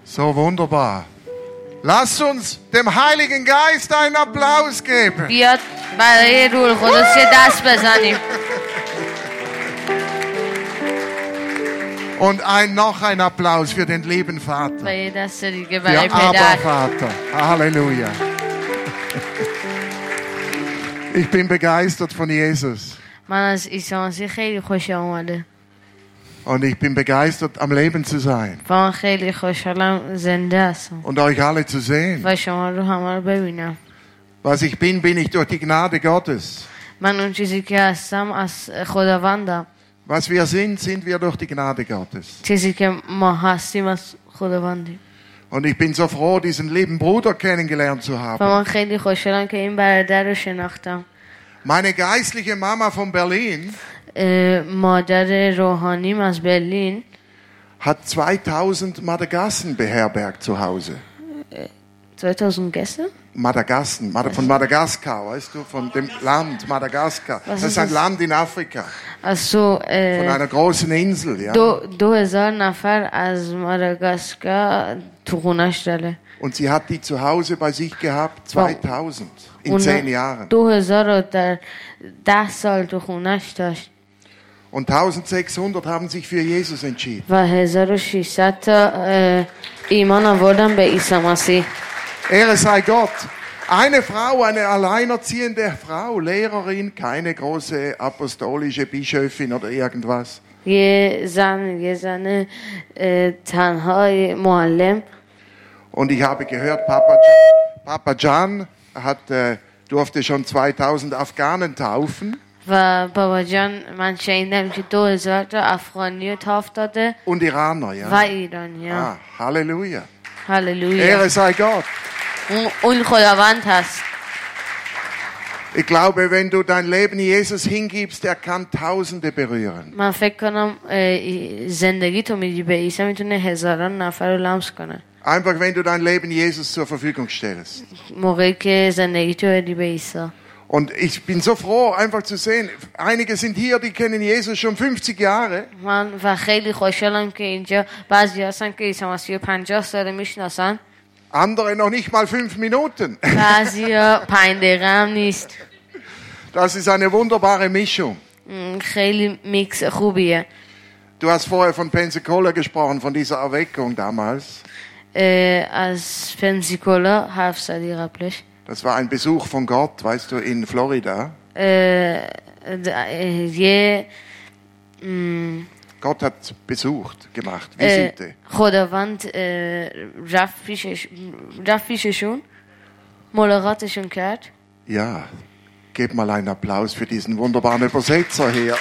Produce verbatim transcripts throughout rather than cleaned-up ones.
So wunderbar. Lass uns dem Heiligen Geist einen Applaus geben. بیاد برای روح القدس یه دست بزنیم. Und ein, noch ein Applaus für den lieben Vater. و یه دست دیگه Für برای Abba پدر. Vater. Halleluja. Ich bin begeistert von Jesus. من از عیسی مسیح خیلی خوشم اومده. Und ich bin begeistert, am Leben zu sein. و من خیلی خوشحالم زنده هستم. Und euch alle zu sehen. و شما رو همه رو ببینم. Was ich bin, bin ich durch die Gnade Gottes. من اون چیزی که هستم از خداوندم. Was wir sind, sind wir durch die Gnade Gottes. چیزی که ما هستیم از خداوندیم. Und ich bin so froh, diesen lieben Bruder kennengelernt zu و haben. من خیلی خوشحالم که این برادر رو شناختم. Meine geistliche Mama von Berlin مادر روحانیم از برلین hat zweitausend Madagassen beherbergt zu Hause. zweitausend Gäste? Madagassen, von Madagaskar, weißt du, von dem Land Madagaskar. Das ist ein Land in Afrika. Also, äh, von einer großen Insel, ja. دو, دو هزار نفر از ماداگاسکار تو خونش داره. Und sie hat die zu Hause bei sich gehabt, zweitausend in zehn Jahren. دو هزار رو در ده سال تو خونش داشت. Und eintausendsechshundert haben sich für Jesus entschieden. و هزار و ششصد تا ایمان آوردن به عیسی مسیح. Ehre sei Gott. Eine Frau, eine alleinerziehende Frau, Lehrerin, keine große apostolische Bischöfin oder irgendwas. یه زن یه زن تنها معلم. Und ich habe gehört, Papa, Papa Can hat, äh, durfte schon zweitausend Afghanen taufen. و بابا جان من شنیدم که دو هزار تا افغانی رو تاف داده. Und Iraner, ja. و ایرانی ها. Ah, Halleluja. Halleluja. Ehre sei Gott. اون خداوند هست. Ich glaube, wenn du dein Leben Jesus hingibst, er kann Tausende berühren. من فکر کنم زندگی تو میدی به عیسی میتونه هزاران نفر رو لمس کنه. Einfach, wenn du dein Leben Jesus zur Verfügung stellst. موقعی که زندگی تو بدی به عیسی. Und ich bin so froh, einfach zu sehen, einige sind hier, die kennen Jesus schon fünfzig Jahre. من و خیلی خوشحالم که اینجا بعضی هستن که عیسی مسیح پنجاه ساله میشناسن. Andere noch nicht mal fünf Minuten. بعضیا پنج دقیقه هم نیست. Das ist eine wunderbare Mischung. خیلی میکس خوبیه. Du hast vorher von Pensacola gesprochen, von dieser Erweckung damals. از پنسیکولا حرف زدی قبلش. Das war ein Besuch von Gott, weißt du, in Florida. Je, Gott hat besucht, gemacht, Visite. خداوند رفت پیشش رفت پیششون ملاقاتشون کرد. Ja, gib mal einen Applaus für diesen wunderbaren Übersetzer hier.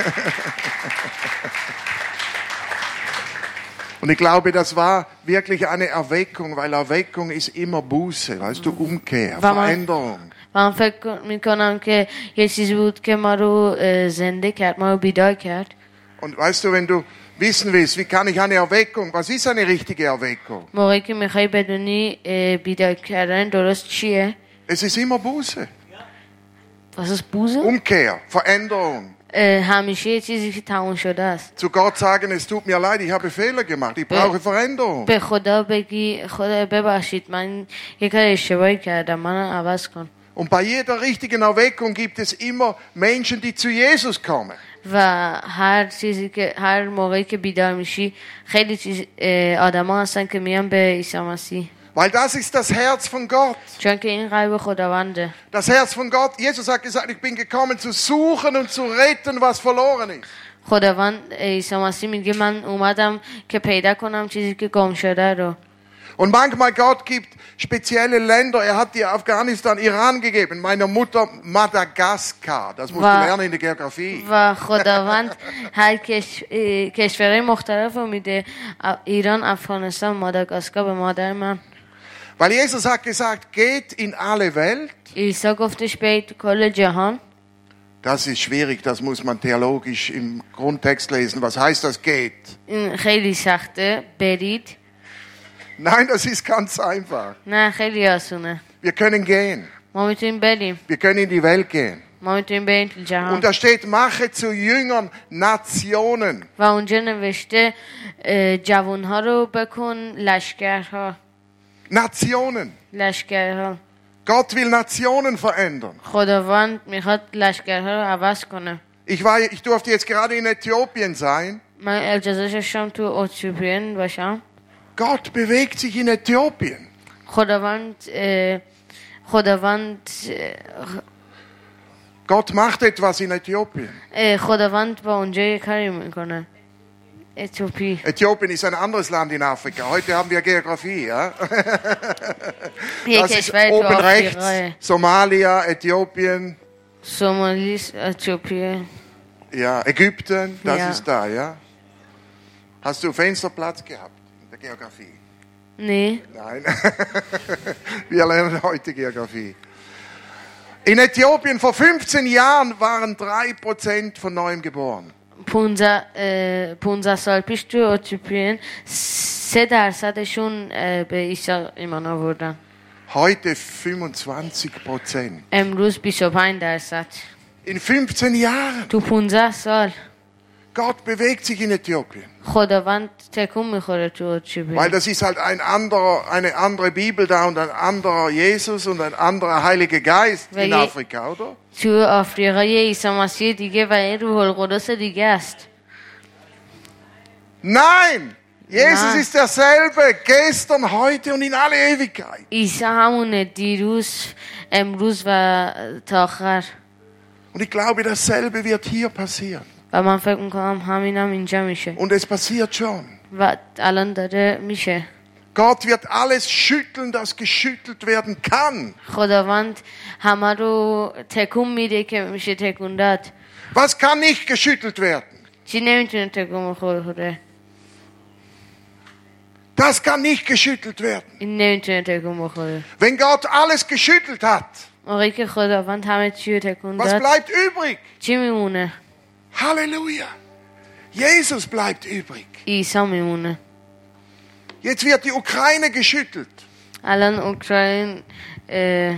Und ich glaube, das war wirklich eine Erweckung, weil Erweckung ist immer Buße, weißt du, Umkehr, Veränderung. من فکر میکنم که یه چیزی بود که ما رو زنده کرد، ما رو بیدار کرد. Und weißt du, wenn du wissen willst, wie kann ich eine Erweckung, was ist eine richtige Erweckung? موقعی که میخوای بدونی بیدار کردن درست چیه؟ Es ist immer Buße. Was ist Buße? Umkehr, Veränderung. همیشه یه چیزی که تموم شده است. Zu Gott sagen, es tut mir leid, ich habe Fehler gemacht, ich brauche Veränderung. به خدا بگی خدا ببخشید من یه کار اشتباهی کردم، منو عوض کن. Und bei jeder richtigen Erweckung gibt es immer Menschen, die zu Jesus kommen. و هر چیزی که هر موقعی که بیدار میشی خیلی چیز آدما هستن که میان به عیسی مسیح. Weil das ist das Herz von Gott. چون که این قلب خداونده. Das Herz von Gott. Jesus hat gesagt, ich bin gekommen zu suchen und zu retten, was verloren ist. خداوند عیسی مسیح میگه من اومدم که پیدا کنم چیزی که گم شده رو. Und manchmal Gott gibt spezielle Länder. Er hat dir Afghanistan, Iran gegeben. Meiner Mutter Madagaskar. Das musst du lernen in der Geografie. و خداوند هر کشورهای مختلف رو میده. ایران، افغانستان، ماداگاسکار به مادر من. Weil Jesus hat gesagt, geht in alle Welt. عیسی گفتش برید کل جهان. Das ist schwierig, das muss man theologisch im Grundtext lesen. Was heißt das geht? این خیلی سخته، برید. Nein, das ist ganz einfach. نه خیلی آسونه. Wir können gehen. ما میتونیم بریم. Wir können in die Welt gehen. ما میتونیم بریم تو جهان. Und da steht, mache zu Jüngern Nationen. و اونجا نوشته اه، جوانها رو بکن لشکرها. Nationen. لشکرها. Gott will Nationen verändern. خداوند میخواد لشکرها رو عوض کنه. Ich, war, ich durfte jetzt gerade in Äthiopien sein. من اجازه داشتم تو اتیوپین باشم. Gott bewegt sich in Äthiopien. خداوند اه، خداوند اه، Gott macht etwas in Äthiopien. اه، خداوند با اونجا یه کاری میکنه. اتیوپی. Äthiopien ist ein anderes Land in Afrika. Heute haben wir Geografie. Ja? یه Das ist کشور تو oben rechts آفریقاه. Somalia, Äthiopien, سومالی، اتیوپی. ja, Ägypten, das Ja. ist da. Ja? Hast du Fensterplatz gehabt in der Geografie? Nee. Nein. Wir lernen heute Geografie. In Äthiopien vor fünfzehn Jahren waren drei Prozent von Neuem geboren. پونزده سال پیش تو اتیوپین سه درصدشون اه، به عیسی ایمان آوردن. Heute fünfundzwanzig Prozent. امروز بیست و پنج درصد. In fünfzehn Jahren. تو پونزده سال Gott bewegt sich in Äthiopien. خداوند تکون میخوره تو اتیوپین. Weil das ist halt ein anderer, eine andere Bibel da und ein anderer Jesus und ein anderer Heiliger Geist Weil in je- Afrika, oder? تو آفریقا یه عیسی مسیح دیگه و یه روح القدس دیگه است. Nein! Jesus Nein. ist derselbe, gestern, heute und in alle Ewigkeit. عیسی همونه دیروز، امروز و تا آخر. Und ich glaube, dasselbe wird hier passieren. و من فکر میکنم همینم اینجا میشه Und es passiert schon. و الان داره میشه. Gott wird alles schütteln, das geschüttelt werden kann. خداوند همه رو تکون میده که میشه تکون داد. Was kann nicht geschüttelt werden? چی نمیتونه تکون بخوره؟ Das kann nicht geschüttelt werden. این نمیتونه تکون بخوره. Wenn Gott alles geschüttelt hat, موقعی که خداوند همه چی رو تکون was داد bleibt übrig? چی میمونه؟ Halleluja. Jesus bleibt übrig. عیسی میمونه. Jetzt wird die Ukraine geschüttelt. الان اوکراین اه،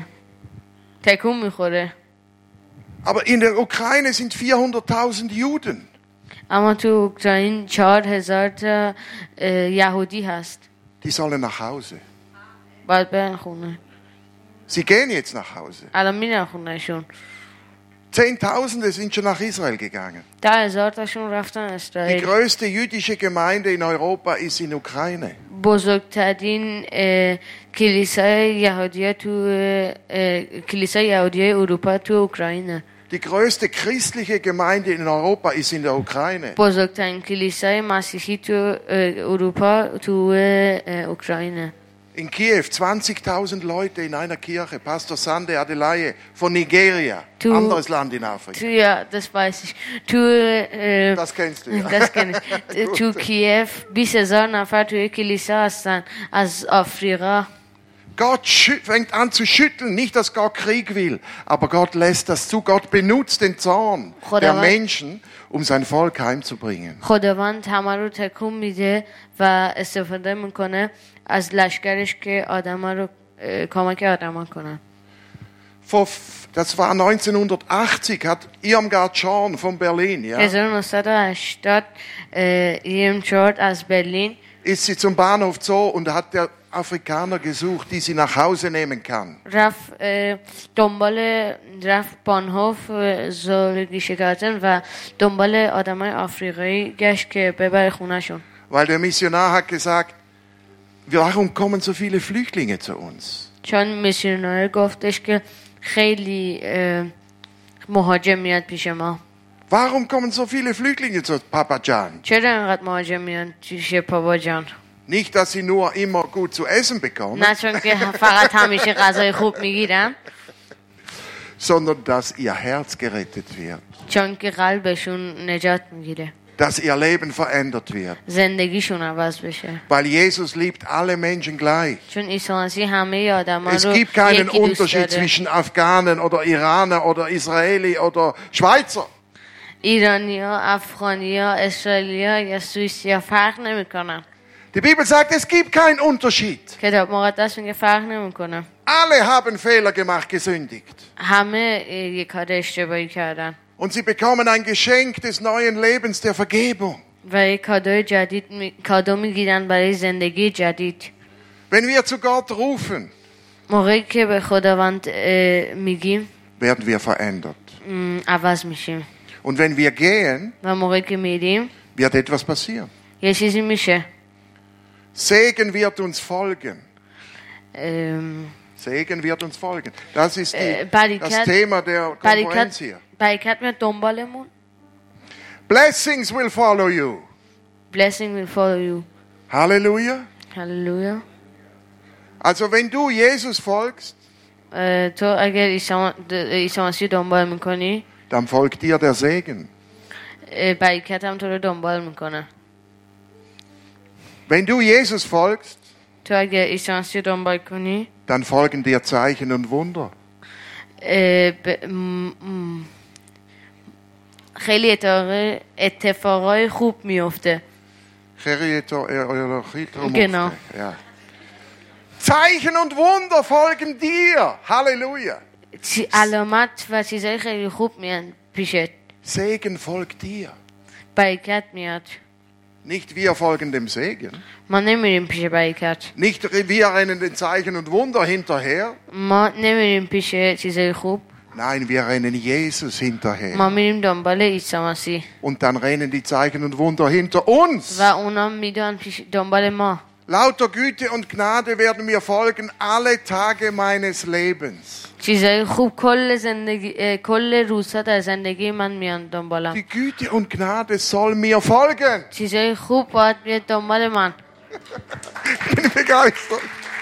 تکون میخوره. Aber in der Ukraine sind vierhunderttausend Juden. اما تو اوکراین چهار هزار تا اه، یهودی هست. Die sollen nach Hause. باید برن خونه. Sie gehen jetzt nach Hause. الان میرن خونهشون. Zehntausende sind schon nach Israel gegangen. ده هزار تاشون رفتن Die اسرائیل. größte jüdische Gemeinde in Europa ist in Ukraine. بزرگترین اه، کلیسای یهودی تو اه، کلیسای یهودی اروپا تو اوکراینه. Die größte christliche Gemeinde in Europa ist in der Ukraine. بزرگترین کلیسای مسیحی تو اه، اروپا تو اه، اوکراینه. In Kiew zwanzigtausend Leute in einer Kirche. Pastor Sande Adelaye von Nigeria. Du- Anderes Land in Afrika. تو یا das weiß ich. تو اه، Das kennst du, ja. das kenn ich. تو کیف بیست هزار نفر توی کلیسا هستن از آفریقا. Gott schü- fängt an zu schütteln. Nicht, dass Gott Krieg will, aber Gott lässt das zu. Gott benutzt den Zorn der Chodava- Menschen, um sein Volk heimzubringen. خداوند همه رو تکون میده و استفاده میکنه از لشکرش که آدم رو اه، کمک آدم کنن. Vor, f- das war neunzehnhundertachtzig, hat Irmgard Schorn von Berlin, ja, هزار و نهصد و هشتاد ایم چارت از برلین ist sie zum Bahnhof Zoo und hat der Afrikaner gesucht, die sie nach Hause nehmen kann. رفت اه، دنبال رفت بانهوف زولگی شکارتن و دنبال آدم های آفریقایی گشت که ببره خونهشون. Weil der Missionar hat gesagt, warum kommen so viele Flüchtlinge zu uns? چون میسیونر گفتش که خیلی اه، مهاجم میاد پیش ما. Warum kommen so viele Flüchtlinge zu Papa Can? چرا اینقدر مهاجم میان پیش پابا جان؟ Nicht, dass sie nur immer gut zu essen bekommen, نه چون که فقط همیشه غذای خوب میگیرن، sondern dass ihr Herz gerettet wird, چون که قلبشون نجات میگیره، dass ihr Leben verändert wird. زندگیشون عوض بشه. Weil Jesus liebt alle Menschen gleich. چون عیسی مسیح همه آدم ها Es رو gibt keinen یکی دوست Unterschied داره. zwischen Afghanen oder Iraner oder Israeli oder Schweizer. ایرانیا، افغانیا، اسرائیلیا یا سوئیسیا فرق نمیکنن. Die Bibel sagt, es gibt keinen Unterschied. کتاب مقدس میگه فرق نمیکنه. Alle haben Fehler gemacht, gesündigt. همه اه، یک کار اشتباهی کردن Und sie bekommen ein Geschenk des neuen Lebens, der Vergebung. و یک کادوی جدید می... کادو میگیرن برای زندگی جدید. Wenn wir zu Gott rufen, موقعی که به خداوند اه، میگیم werden wir verändert. م، عوض میشیم Und wenn wir gehen, و موقعی که میریم wird etwas passieren. یه چیزی میشه. Segen wird uns folgen. ام، Segen wird uns folgen. Das ist Äh, die, Barikat- das Thema der Konferenz برکت hier. برکت میاد دنبالمون. Blessings will follow you. Blessing will follow you. Halleluja. Halleluja. Also wenn du Jesus folgst, اه، تو اگر عیسی د- عیسی مسیح دنبال میکنی dann folgt dir der Segen. برکت هم تو رو دنبال میکنه. Wenn du Jesus folgst, تو اگر عیسی مسیح دنبال کنی dann folgen dir Zeichen und Wunder. اه، ب- م- م- خیلی اتفاق- اتفاقای خوب میفته. Gerieto- äh, oder Chitro- Genau. Ja. Zeichen und Wunder folgen dir. Halleluja. چی- علامت و چیزهای خیلی خوب میان پیشت. Segen folgt dir. برکت میاد. Nicht wir folgen dem Segen. ما نمیریم پیش برکت. Nicht wir rennen den Zeichen und Wunder hinterher. ما نمیریم پیش چیزهای خوب. Nein, wir rennen Jesus hinterher. ما میریم دنبال عیسی مسیح Und dann rennen die Zeichen und Wunder hinter uns. و اونا میدون پیش دنبال ما. Lauter Güte und Gnade werden mir folgen alle Tage meines Lebens. چیزای خوب کل زندگی اه، کل روزها در زندگی من میان دنبالم. Die Güte und Gnade soll mir folgen. چیزای خوب باید بیاد دنبال من. Ich bin begeistert.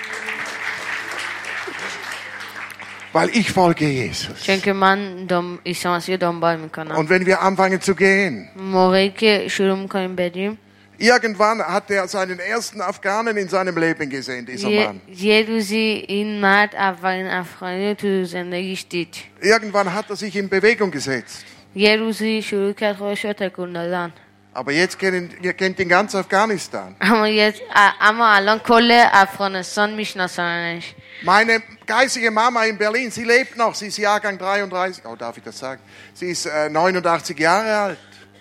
Weil ich folge Jesus. چون که من دم... عیسی مسیح دنبال میکنم. Und wenn wir anfangen zu gehen, موقعی که شروع میکنیم بریم irgendwann hat er seinen ersten Afghanen in seinem Leben gesehen, dieser یه... Mann. یه روزی این مرد اولین افغانی رو تو زندگیش دید. Irgendwann hat er sich in Bewegung gesetzt. یه روزی شروع کرد خودش رو تکون دادن. Aber jetzt kennt, ihr kennt in ganz Afghanistan. اما یه... ا- اما الان کل افغانستان میشناسنش. Meine geistige Mama in Berlin, sie lebt noch, sie ist Jahrgang dreiunddreißig. Oh, darf ich das sagen? Sie ist äh, neunundachtzig Jahre alt.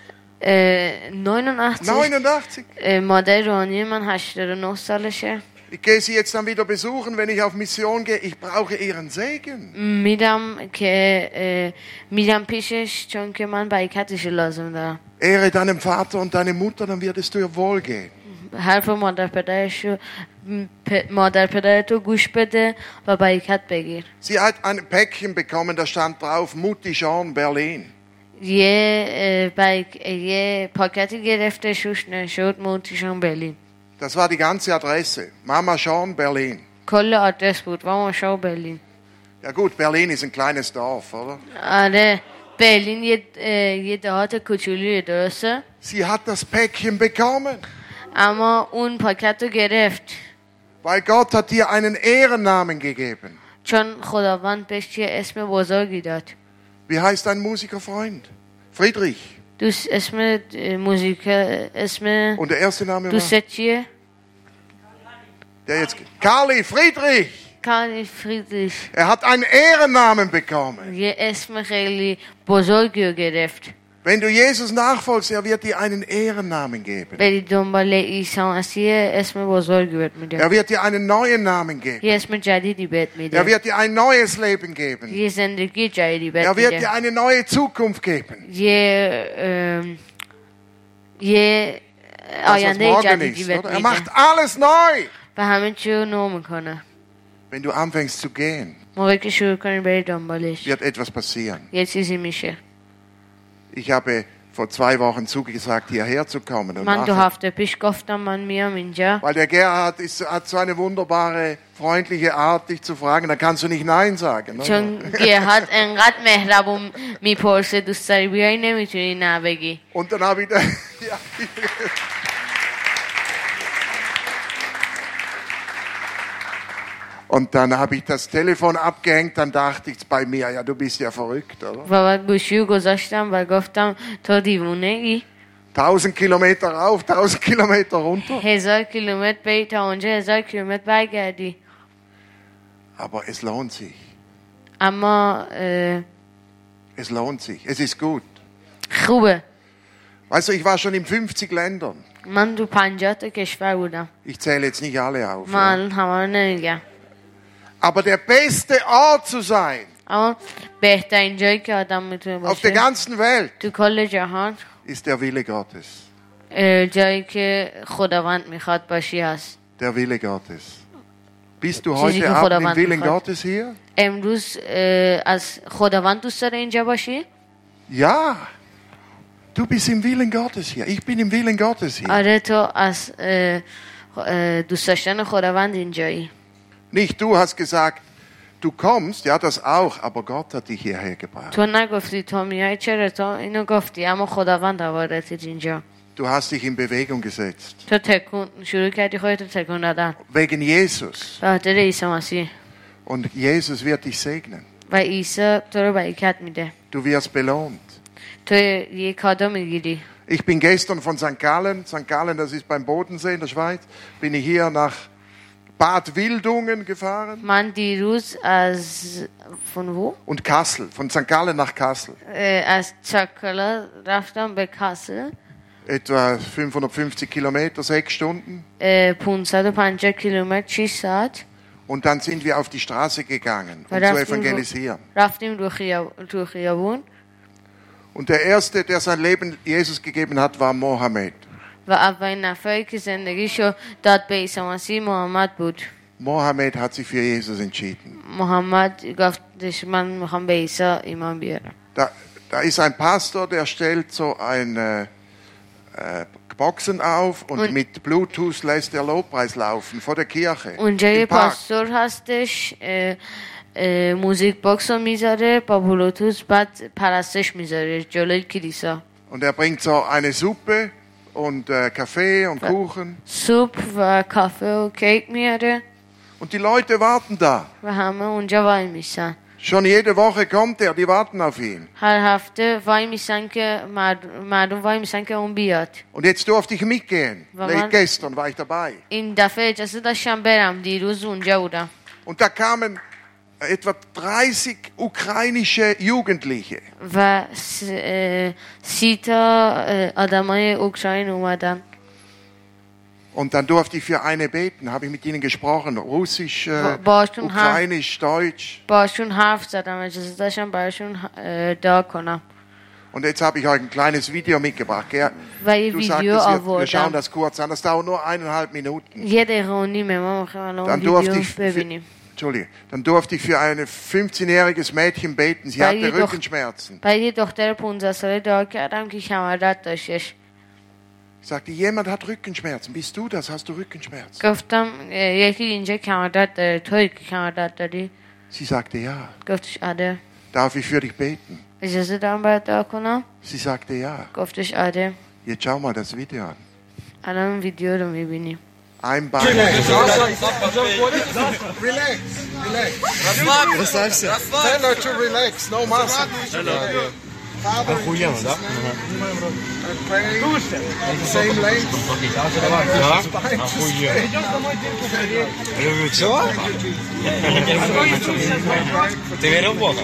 اه، neunundachtzig neunundachtzig. اه، مادر روحانی من هشتاد و نه سالشه. Ich gehe sie jetzt dann wieder besuchen, wenn ich auf Mission gehe. Ich brauche ihren Segen. میدم که اه، میدم پیشش چون که من برکتش لازم دارم. Ehre deinem Vater und deine Mutter, dann wird es dir wohlgehen. حرف مادر پدرش رو م، پ- مادر پدرتو گوش بده و برکت بگیر. Sie hat ein Päckchen bekommen, da stand drauf, Mutti Jean, Berlin. یه اه، برک... یه پاکتی گرفته شوش نشد موتیشون برلین. Das war die ganze Adresse. Mama Jean, Berlin. کل آدرس بود و ماشا برلین. Ja gut, Berlin ist ein kleines Dorf, oder? آره برلین یه اه، یه دهات کوچولیه درسته. Sie hat das Päckchen bekommen, اما اون پاکت رو گرفت weil Gott hat dir einen Ehrennamen gegeben. چون خداوند بهش یه اسم بزرگی داد. Wie heißt dein Musikerfreund? Friedrich. دوست اسم اه، موزیک اسم Und der erste Name war? دوست چیه؟ Der jetzt. Karli Friedrich. کارل فریدریش. Er hat einen Ehrennamen bekommen. یه اسم خیلی بزرگی رو گرفت. Wenn du Jesus nachfolgst, er wird dir einen Ehrennamen geben. بری دنبال عیسی مسیح اسم بزرگی بهت میده. Er wird dir einen neuen Namen geben. یه اسم جدیدی بهت Er میده. wird dir ein neues Leben geben. یه زندگی جدیدی بهت Er wird میده. dir eine neue Zukunft geben. یه ام، یه Das, was آینده morgen جدیدی ist. بهت Oder? Er میده macht alles neu. و همه چی رو نو میکنه. Wenn du anfängst zu gehen, موقعی که شروع کنی بری دنبالش wird etwas passieren. یه چیزی میشه. Ich habe vor zwei Wochen zugesagt, hierher zu kommen. Und من دو nachher, هفته پیش گفتم من میام اینجا weil der Gerhard ist, hat so eine wunderbare, freundliche Art, dich zu fragen, da kannst du nicht Nein sagen. Oder? چون گرهاد انقدر مهربون میپرسه دوست داری بیایی نمیتونی نه بگی. Und dann habe ich da, ja, Und dann habe ich das Telefon abgehängt, dann dachte ich bei mir, ja, du bist ja verrückt, oder? و بعد گوشی رو گذاشتم و گفتم تو دیوونه ای. tausend Kilometer rauf, tausend Kilometer runter. هزار کیلومتر بری تا اونجا هزار کیلومتر برگردی. Aber es lohnt sich. اما اه، Es lohnt sich. Es ist gut. خوبه. Weißt du, ich war schon in fünfzig Ländern. من تو پنجاه تا کشور بودم. Ich zähle jetzt nicht alle auf. من الان همه رو نمیگم. Aber der beste Ort zu sein اما بهترین جایی که آدم میتونه auf der باشه ganzen Welt تو کل جهان ist der Wille Gottes. اه، جایی که خداوند میخواد باشی هست. Der Wille Gottes. Bist du چیزی که heute Abend im خداوند Willen میخواد. Gottes hier? امروز اه، از خداوند دوست داره اینجا باشی؟ Ja. Du bist im Willen Gottes hier. Ich bin im Willen Gottes hier. آره تو از اه، اه، دوست داشتن خداوند اینجایی. Nicht du hast gesagt, du kommst, ja das auch, aber Gott hat dich hierher gebracht. تو نگفتی تو میای، چرا تو اینو گفتی، اما خداوند آوردت اینجا. Du hast dich in Bewegung gesetzt. تو تکون شروع کردی خودتو تکون دادن Wegen Jesus. به خاطر عیسی مسیح Und Jesus wird dich segnen. و عیسی تو رو برکت میده. Du wirst belohnt. تو یه کادو میگیری. Ich bin gestern von Sankt Gallen, Sankt Gallen, das ist beim Bodensee in der Schweiz, bin ich hier nach Bad Wildungen gefahren من دیروز از von wo und Kassel, von Sankt Gallen nach Kassel. اه، از چاکلا رفتم به کاسل. Etwa fünfhundertfünfzig Kilometer, sechs Stunden. اه، پانصد و پنجاه کیلومتر شش ساعت. Und dann sind wir auf die Straße gegangen, um Weil zu das evangelisieren. رفتیم رو خیاب- تو خیابون Und der Erste, der sein Leben Jesus gegeben hat, war Mohammed. و اولین نفری که زندگیشو داد به عیسی مسیح محمد بود. Mohammed hat sich für Jesus entschieden. محمد گفتش من میخوام به عیسی ایمان بیارم. Da, da ist ein Pastor, der stellt so ein äh, äh, Boxen auf und, Und- mit Bluetooth lässt er Lobpreis laufen vor der Kirche. اونجا یه Im Park. پاستور هستش اه، اه، موزیک باکس رو میذاره با بلوتوث، بعد پرستش میذاره جلوی کلیسا. Und er bringt so eine Suppe und äh, Kaffee und Kuchen. سوپ و کافه و کیک میاره Und die Leute warten da. و همه اونجا وای میسن. Schon jede Woche kommt er, die warten auf ihn. هر هفته وای میسن که مرد- مردم وای میسن که اون بیاد. Und jetzt durfte ich mitgehen. Weil man- Gestern war ich dabei. این دفعه اجازه داشتم برم، دیروز اونجا بودم. Und da kamen etwa dreißig ukrainische Jugendliche. و س- اه، سی تا اه، آدمای اوکراین اومدن. Und dann durfte ich für eine beten, habe ich mit ihnen gesprochen, Russisch, äh, Ba- Boston, ha. Ukrainisch, Deutsch. باشون حرف زدم، اجازه داشتم براشون اه، دعا کنم. Und jetzt habe ich euch ein kleines Video mitgebracht. Gell? و یه Du ویدیو sagtest, wir, wir schauen آوردم. das kurz an, das dauert nur eineinhalb Minuten. یه دقیقه و نیمه، ما میخوایم الان Dann اون durfte ویدیو ich für, ببینیم. Entschuldige, dann durfte ich für ein fünfzehnjähriges Mädchen beten. Sie Weil hatte jedoch- Rückenschmerzen. بعد یه دختر پانزده ساله دعا کردم که کمردرد داشتش. Ich sagte, jemand hat Rückenschmerzen. Bist du das? Hast du Rückenschmerzen? گفتم اه، یکی اینجا کمردرد داره، توی که کمردرد داری؟ Sie sagte, ja. گفتش آره. Darf ich für dich beten? اجازه دارم برات دعا کنم؟ Sie sagte, ja. گفتش آره. Jetzt schau mal das Video an. الان اون ویدیو رو میبینیم. Ein Bein. Relax, relax. Расслабься. Tell her to relax, no muscle. Father, Охуенно, да? and pray. Same length. Да? Охуенно. Люблю все? Ты верил в Бога?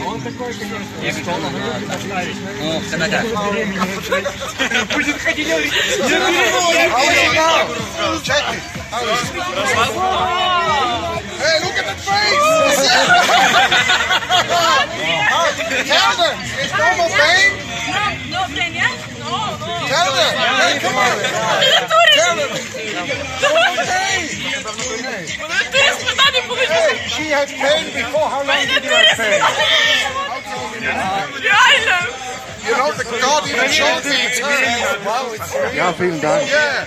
How is it now? Check it. How is it? Hey, look at the face. Tell them, it's no more pain. No, pain, yeah? No, no. Tell them. Hey, come on. Tell them. No more pain. Hey, she had pain before. How long did you have pain? Реально. You know, the God even showed me it's her. Wow, it's Ja, vielen Dank. yeah.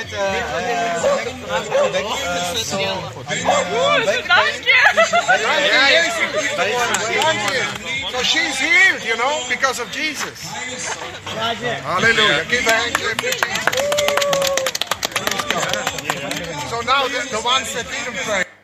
So she's healed, you know, because of Jesus. Hallelujah. Give a handshake to Jesus. So now the, the ones that didn't pray.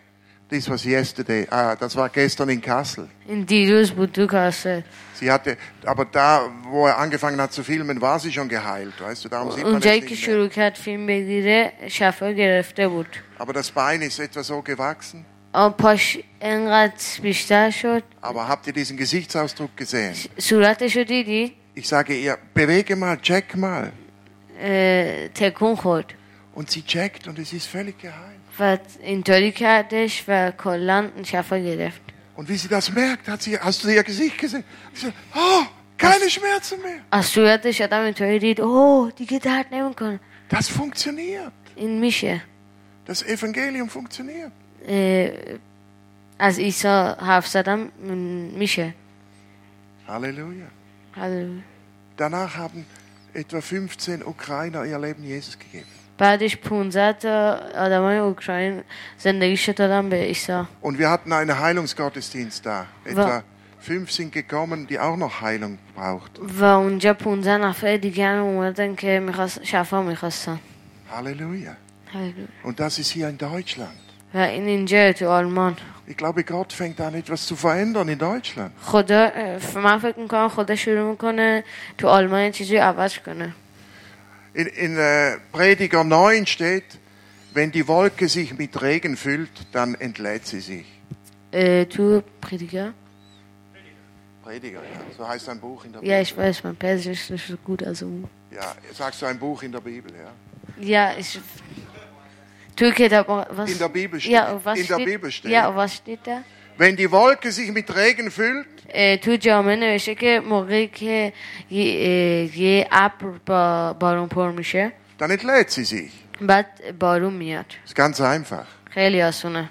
This was yesterday. Ah, das war gestern in Kassel. این دیروز بود تو کاسه. Sie hatte, aber da, wo er angefangen hat zu filmen, war sie schon geheilt, weißt du, darum sieht man es اونجایی که nicht mehr. شروع کرد فیلم بگیره شفا گرفته بود. Aber das Bein ist etwa so gewachsen. اما پاش انقدر بیشتر شد. Aber habt ihr diesen Gesichtsausdruck gesehen? صورتشو دیدی؟ Ich sage ihr, bewege mal, check mal. اه، تکون خورد. Und sie checkt und es ist völlig geheilt. و اینطوری کردش و کلا شفا گرفت. Und wie sie das merkt, hat sie, hast du ihr Gesicht gesehen? Sie sagt, oh, keine Schmerzen mehr. از صورتش آدم اینطوری دید اوه دیگه درد نمیکنه. Das funktioniert. این میشه. Das Evangelium funktioniert. اه، از عیسی حرف زدم م، میشه. Halleluja. هللویا. Danach haben etwa fünfzehn Ukrainer ihr Leben Jesus gegeben. بعدش پانزده تا آدمای اوکراین زندگیشو دادن به عیسی. Und wir hatten einen Heilungsgottesdienst da. Etwa fünf sind gekommen, die auch noch Heilung brauchten. و اونجا پانزده نفر دیگه هم اومدن که میخواست شفا میخواستن. Halleluja. هللویا. Und das ist hier in Deutschland. و این اینجا تو آلمان. Ich glaube, Gott fängt an, etwas zu verändern in Deutschland. خدا من فکر میکنم خدا شروع میکنه تو آلمان چیزی عوض کنه. In, in äh, Prediger neun steht, wenn die Wolke sich mit Regen füllt, dann entlädt sie sich. اه، تو پریدیگا؟ Prediger, ja. So heißt ein Buch in der Ja, Bibel. ich weiß, mein Persisch ist nicht so gut, also... Ja, sagst du ein Buch in der Bibel, ja. Ja, ich... Tu کتاب was? In der Bibel steht. Ja, und was in der steht? Bibel steht. Ja, und was steht da? Wenn die Wolke sich mit Regen füllt, اه، تو جامعه نوشته که موقعی که یه, اه، یه ابر با بارون پر میشه dann entlädt sie sich. بعد بارون میاد. Ist ganz einfach. خیلی آسونه.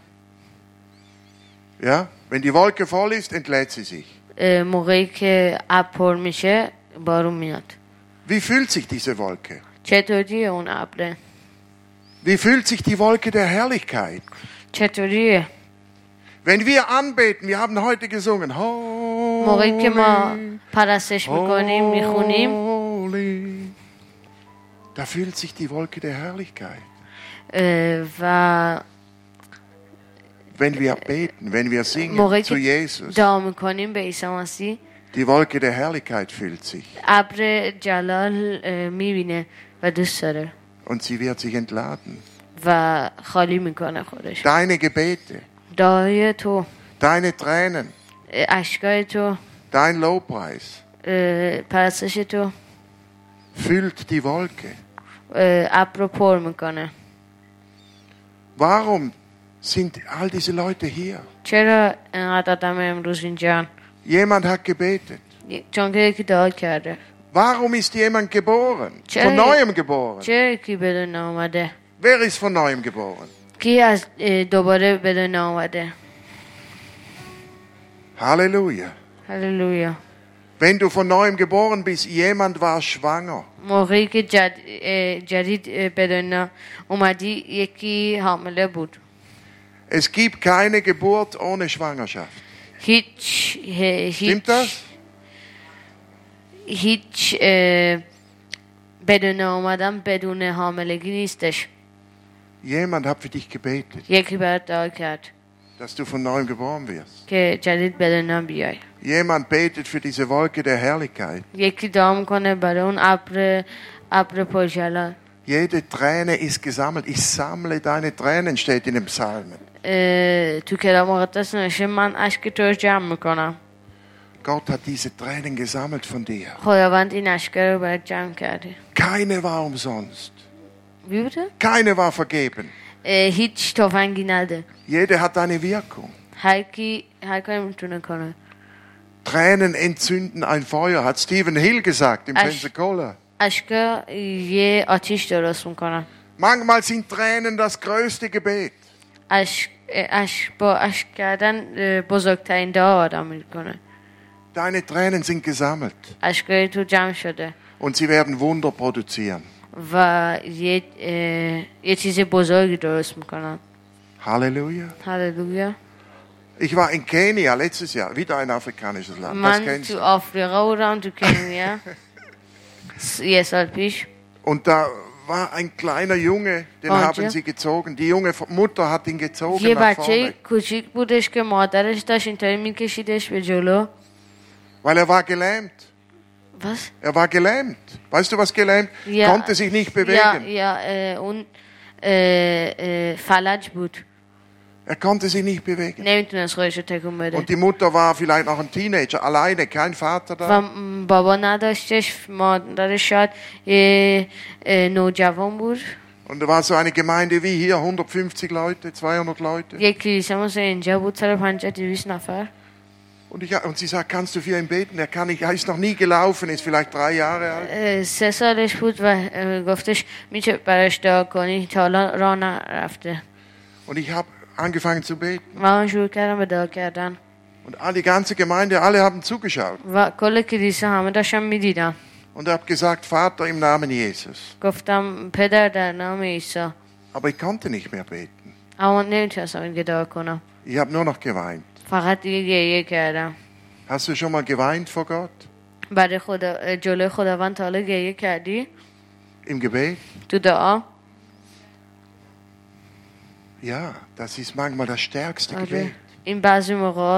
Ja? Wenn die Wolke voll ist, entlädt sie sich. اه، موقعی که ابر پر میشه بارون میاد. Wie fühlt sich diese Wolke? چطوریه اون ابره؟ Wie fühlt sich die Wolke der Herrlichkeit? چطوریه؟ Wenn wir anbeten, wir haben heute gesungen, موقعی که ما پرستش میکنیم میخونیم Holy. Da fühlt sich die Wolke der Herrlichkeit. و Wenn wir beten, wenn wir singen موقعی zu که Jesus, دعا میکنیم به عیسی مسیح die Wolke der Herrlichkeit füllt sich ابر جلال اه، میبینه و دوست داره und sie wird sich entladen. و خالی میکنه خودش. Deine Gebete, دعای تو، deine Tränen, اه، اشکای تو، dein Lobpreis اه، پرستش تو füllt die Wolke. اه، ابر رو پر میکنه. Warum sind all diese Leute hier? چرا اینقدر آدم امروز اینجا؟ Jemand hat gebetet. چون که یکی دعا کرده. Warum ist jemand geboren? Tja, Von neuem geboren. چرا یکی به دنیا آمده؟ Wer ist von neuem geboren? کی از اه، دوباره به دنیا آمده؟ Halleluja. هللویا. Wenn du von neuem geboren bist, jemand war schwanger. موقعی که جد... اه، جدید اه، به دنیا اومدی یکی حامله بود. Es gibt keine Geburt ohne Schwangerschaft. هیچ ه- هیچ Stimmt das? هیچ اه، به دنیا اومدن بدون حاملگی نیستش. Jemand hat für dich gebetet, یکی برات دعا کرد dass du von neuem geboren wirst. که جدید به دنیا بیای. Jemand betet für diese Wolke der Herrlichkeit. یکی دعا میکنه برای اون ابر ابر پرجلال. Jede Träne ist gesammelt. Ich sammle deine Tränen, steht in den Psalmen. اه، تو کلام مقدس نوشته من اشک تو رو جمع میکنم. Gott hat diese Tränen gesammelt von dir. خداوند این اشک رو برات جمع کرده. Keine war umsonst. بی بوده؟ Keine war vergeben. اه، هیچ تفنگی نده. Jede hat eine Wirkung. هر کی هر کاری میتونه کنه. Tränen entzünden ein Feuer, hat Stephen Hill gesagt im Asch- Pensacola. اشکا یه آتیش درست میکنن. Manchmal sind Tränen das größte Gebet. اشک اشک با اشک کردن اه، بزرگترین دعا آدم میکنه. Deine Tränen sind gesammelt اشکای تو جمع شده und sie werden Wunder produzieren. و یه اه، یه چیز بزرگی درست میکنن. Halleluja. هللویا. Ich war in Kenia letztes Jahr, wieder ein afrikanisches Land. Das من kennst تو du. آفریقا بودم تو کنیا س- یه سال پیش. Und da war ein kleiner Junge, den آنجا. haben sie gezogen. Die junge Mutter hat ihn gezogen یه nach بچه vorne, کوچیک بودش که مادرش داشت اینطوری میکشیدش به جلو. weil er war gelähmt. Was? Er war gelähmt. Weißt du, was gelähmt? Ja. Konnte sich nicht یا bewegen. یا اه، اون اه، اه، فلج بود. Er konnte sich nicht bewegen. نمیتونست خودش رو تکون بده. Und die Mutter war vielleicht noch ein Teenager, alleine, kein Vater و da. م، بابا نداشتش، مادرش شاید یه اه، نوجوان بود. Und da war so eine Gemeinde wie hier, hundertfünfzig Leute, zweihundert Leute. یک کلیسا مثل اینجا بود، صد و پنجاه دویست نفر. Und, ich, und sie sagt, kannst du für ihn beten? Er, kann nicht, er ist noch nie gelaufen, ist vielleicht drei Jahre alt. اه، سه سالش بود و اه، گفتش میشه براش دعا کنی، تا حالا راه نرفته. Und ich habe angefangen zu beten. و من شروع کردم به دعا کردن Und all die ganze Gemeinde, alle haben zugeschaut. و کل کلیسا همه داشتم میدیدم. Und er hat gesagt, Vater im Namen Jesus. گفتم پدر در نام عیسی. Aber ich konnte nicht mehr beten. اما نمیتونستم این دعا کنم، Ich habe nur noch geweint. فقط دیگه گریه کردم. Hast du schon mal geweint vor Gott? برای خدا جلوی خداوند تا حالا گریه کردی؟ Im Gebet? تو دعا؟ Ja, das ist manchmal das stärkste آره. Gebet. این بعضی موقع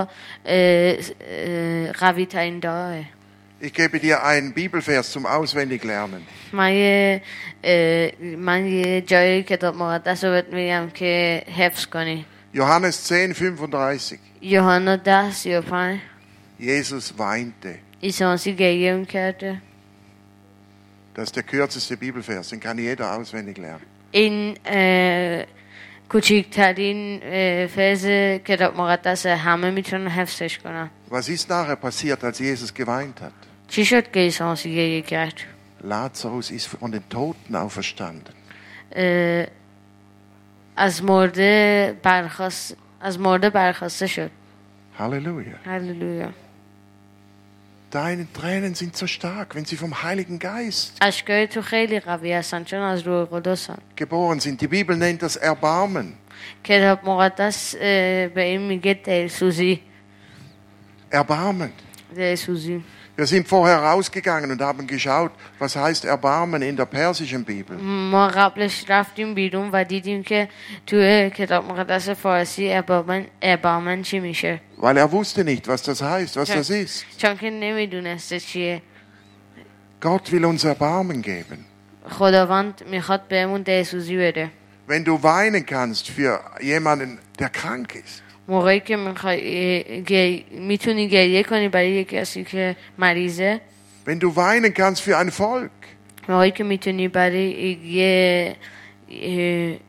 قوی ترین دعاه. Ich gebe dir einen Bibelvers zum Auswendiglernen. من یه اه، من یه جایی کتاب مقدس رو بهت میگم که حفظ کنی. Johannes zehn, fünfunddreißig. یوحنا ده سی و پنج. Jesus weinte. عیسی مسیح گریه میکرده. Das ist der kürzeste Bibelvers, den kann jeder auswendig lernen. این اه، کوچکترین اه، فیض کتاب مقدس همه میتونن حفظش کنن. Was ist nachher passiert, als Jesus geweint hat? چی شد که عیسی مسیح گریه کرد؟ Lazarus ist von den Toten auferstanden. اه، از مرده برخاست از مرده برخاسته شد. Halleluja. هللویا. Deine Tränen sind so stark, wenn sie vom Heiligen Geist اشکای تو خیلی قوی هستن چون از روح قدسن. geboren sind. Die Bibel nennt das Erbarmen. کتاب مقدس اه، به این میگه دلسوزی. Erbarmen. دلسوزی. Wir sind vorher rausgegangen und haben geschaut, was heißt Erbarmen in der persischen Bibel. ما قبلش رفتیم بیرون و دیدیم که توی کتاب مقدس فارسی اربابن اربابن چی میشه. Weil er wusste nicht, was das heißt, was das ist. چون که نمیدونسته چیه. Gott will uns Erbarmen geben. خداوند میخواد بهمون دلسوزی بده. Wenn du weinen kannst für jemanden, der krank ist, موقعی که میخوای گری... میتونی گریه کنی برای یک کسی که مریضه. wenn du weinen kannst für ein Volk, موقعی که میتونی برای یه یه,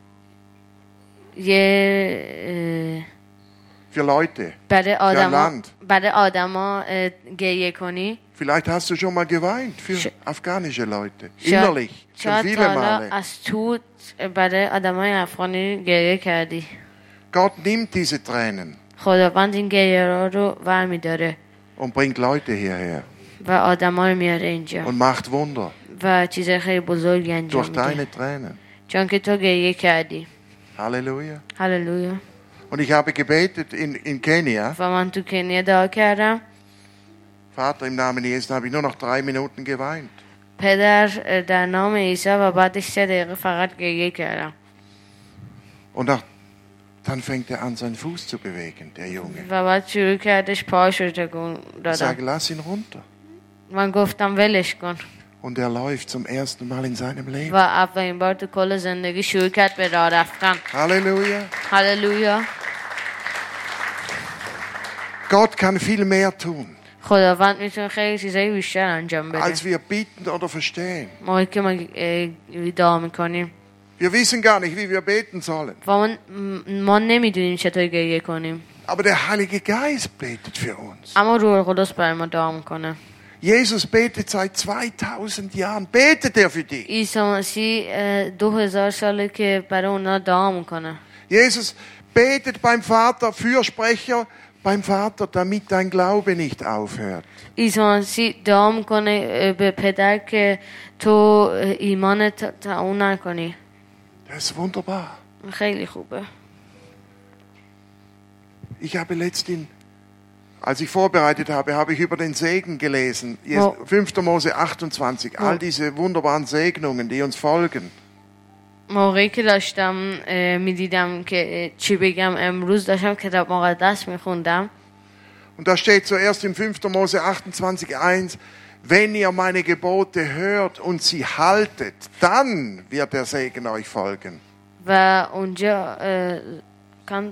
یه... für Leute, برای آدما Land. برای آدما اه، گریه کنی. vielleicht hast du schon mal geweint für Sch- afghanische Leute, شاید- innerlich, schon شاید viele تا حالا Male. از تو برای آدمای افغانی گریه کردی. Gott nimmt diese Tränen خداوند این گریه را رو ور داره und bringt Leute hierher و آدما رو میاره اینجا und macht Wunder و چیزای خیلی بزرگی انجام durch میده deine Tränen. چون که تو گریه کردی. Halleluja. هللویا. Und ich habe gebetet in, in Kenia. و من تو کنیا دعا کردم. Vater, im Namen Jesu habe ich nur noch drei Minuten geweint. پدر در نام عیسی و بعدش سه دقیقه فقط گریه کردم. Und nach, dann fängt er an, seinen Fuß zu bewegen, der Junge. و بعد شروع کردش پاهاش رو تکون Ich دادم. sage, lass ihn runter. من گفتم ولش کن. Und er läuft zum ersten Mal in seinem و Leben. اولین بار تو کل زندگی شروع کرد به راه رفتن. Halleluja. هللویا. Gott kann viel mehr tun, خداوند میتونه خیلی چیزایی بیشتر انجام بده. als wir bitten oder verstehen. ما که ما اه، دعا میکنیم Wir wissen gar nicht, wie wir beten sollen. و ما, ما نمیدونیم چطور گریه کنیم. Aber der Heilige Geist betet für uns. اما روح القدس برای ما دعا میکنه. Jesus betet seit zweitausend Jahren. Betet er für dich. عیسی مسیح اه، دو هزار ساله که برای اونا دعا میکنه. Jesus betet beim Vater, Fürsprecher beim Vater, damit dein Glaube nicht aufhört. عیسی مسیح دعا میکنه اه، به پدر که تو اه، ایمانت تعاون نکنی. Das ist wunderbar. خیلی خوبه. Ich habe letztens, als ich vorbereitet habe, habe ich über den Segen gelesen. Oh. fünfter Mose achtundzwanzig. All diese wunderbaren Segnungen, die uns folgen. موقعی که داشتم میدیدم که چی بگم امروز داشتم کتاب مقدس میخوندم Und da steht zuerst im fünften Mose achtundzwanzig eins, wenn ihr meine Gebote hört und sie haltet, dann wird der Segen euch folgen. و اونجا کانت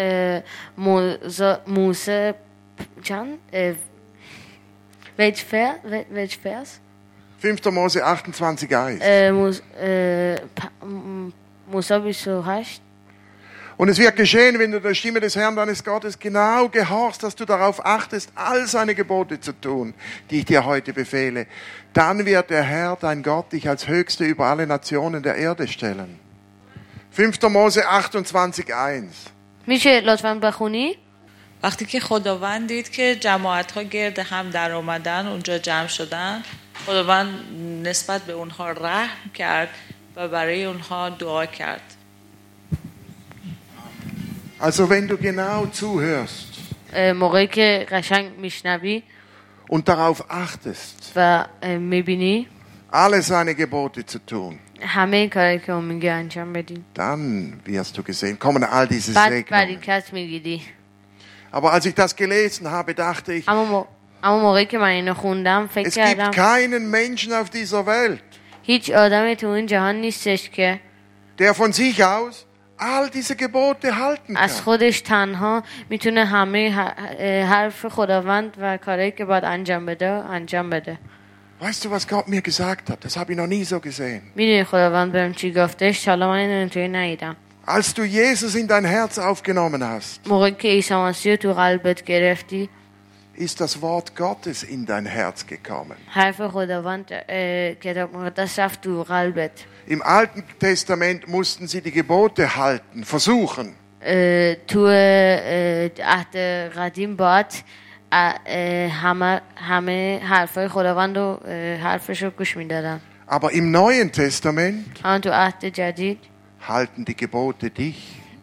موسه چند welch Vers welch Vers fünfter Mose achtundzwanzig eins. موسی بیست و هشت. Und es wird geschehen, wenn du der Stimme des Herrn deines Gottes genau gehorchst, dass du darauf achtest, all seine Gebote zu tun, die ich dir heute befehle. Dann wird der Herr, dein Gott, dich als Höchste über alle Nationen der Erde stellen. fünfter Mose achtundzwanzig eins. میشه لطفاً بخونی؟ وقتی که خداوند دید که جماعت ها گرد هم در اومدن اونجا جمع شدن، خداوند نسبت به اونها رحم کرد و برای اونها دعا کرد. Also wenn du genau zuhörst موقعی که قشنگ میشنوی und darauf achtest, و میبینی alle seine Gebote zu tun, همه کاری که اون میگه انجام بدی، dann wirst du gesehen, kommen all diese بعد Segnungen. برکت میگیری. Aber als ich das gelesen habe, dachte ich, اما اما موقعی که من اینو خوندم فکر es کردم gibt keinen Menschen auf dieser Welt, هیچ آدمی تو این جهان نیستش که der von sich aus all diese Gebote halten از kann. خودش تنها میتونه همه حرف خداوند و کاری که باید انجام بده انجام بده. Weißt du, was Gott mir gesagt hat? Das habe ich noch nie so gesehen. میدونی خداوند بهم چی گفتش؟ حالا من اینو اینطوری ندیدم. Als du Jesus in dein Herz aufgenommen hast, موقعی که عیسی مسیح تو قلبت گرفتی ist das Wort Gottes in dein Herz gekommen. حرف خداوند کتاب مقدس رفت تو قلبت. Im Alten Testament mussten sie die Gebote halten, versuchen. تو عهد قدیم باید همه همه حرفای خداوند و حرفش رو گوش میدادن. Aber im Neuen Testament اما تو عهد جدید halten die Gebote dich.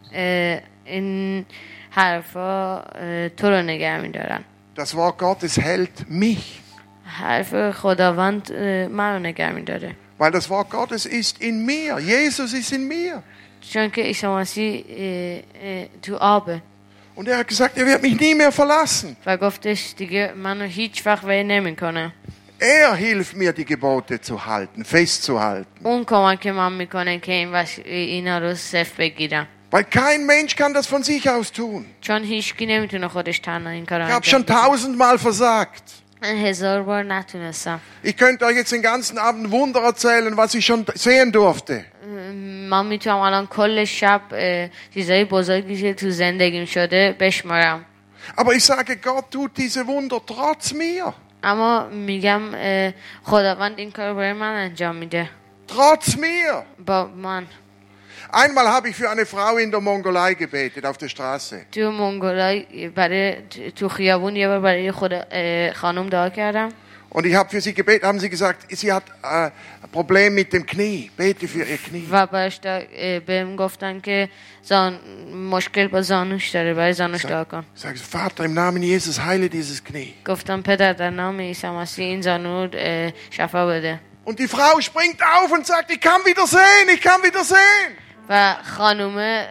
این حرفا تو رو نگه میدارن. Das Wort Gottes hält mich. حرف خداوند من رو نگه میداره. Weil das Wort Gottes ist in mir. Jesus ist in mir. چون که عیسی مسیح تو آبه. Und er hat gesagt, er wird mich nie mehr verlassen. و گفتش دیگه منو هیچ وقت وی نمیکنه. Er hilft mir, die Gebote zu halten, festzuhalten. اون کمک من میکنه که این وش... اینا رو صف بگیرم. Weil kein Mensch kann das von sich aus tun. چون هیچکی نمیتونه خودش تنها این کارو Ich habe انجام schon tausendmal versagt. هزار بار نتونستم. Ich könnte euch jetzt den ganzen Abend Wunder erzählen, was ich schon sehen durfte. من میتونم الان کل شب چیزای بزرگی که تو زندگیم شده بشمارم. Aber ich sage, Gott tut diese Wunder trotz mir. اما میگم خداوند این کارو برای من انجام میده. Trotz mir. با من. Einmal habe ich für eine Frau in der Mongolei gebetet auf der Straße. تو مونگولای برای تو خیابون یه بار برای خود خانم دعا کردم. Und ich habe für sie gebetet, haben sie gesagt, sie hat äh, ein Problem mit dem Knie. Bete für ihr Knie. و براش بهم گفتن که زان مشکل با زانوش داره، برای زانوش دعا کن. Sag, Vater, im Namen Jesus heile dieses Knie. گفتم پدر در نام عیسی مسیح این زانو شفا بده. Und die Frau springt auf und sagt, ich kann wieder sehen, ich kann wieder sehen. و خانومه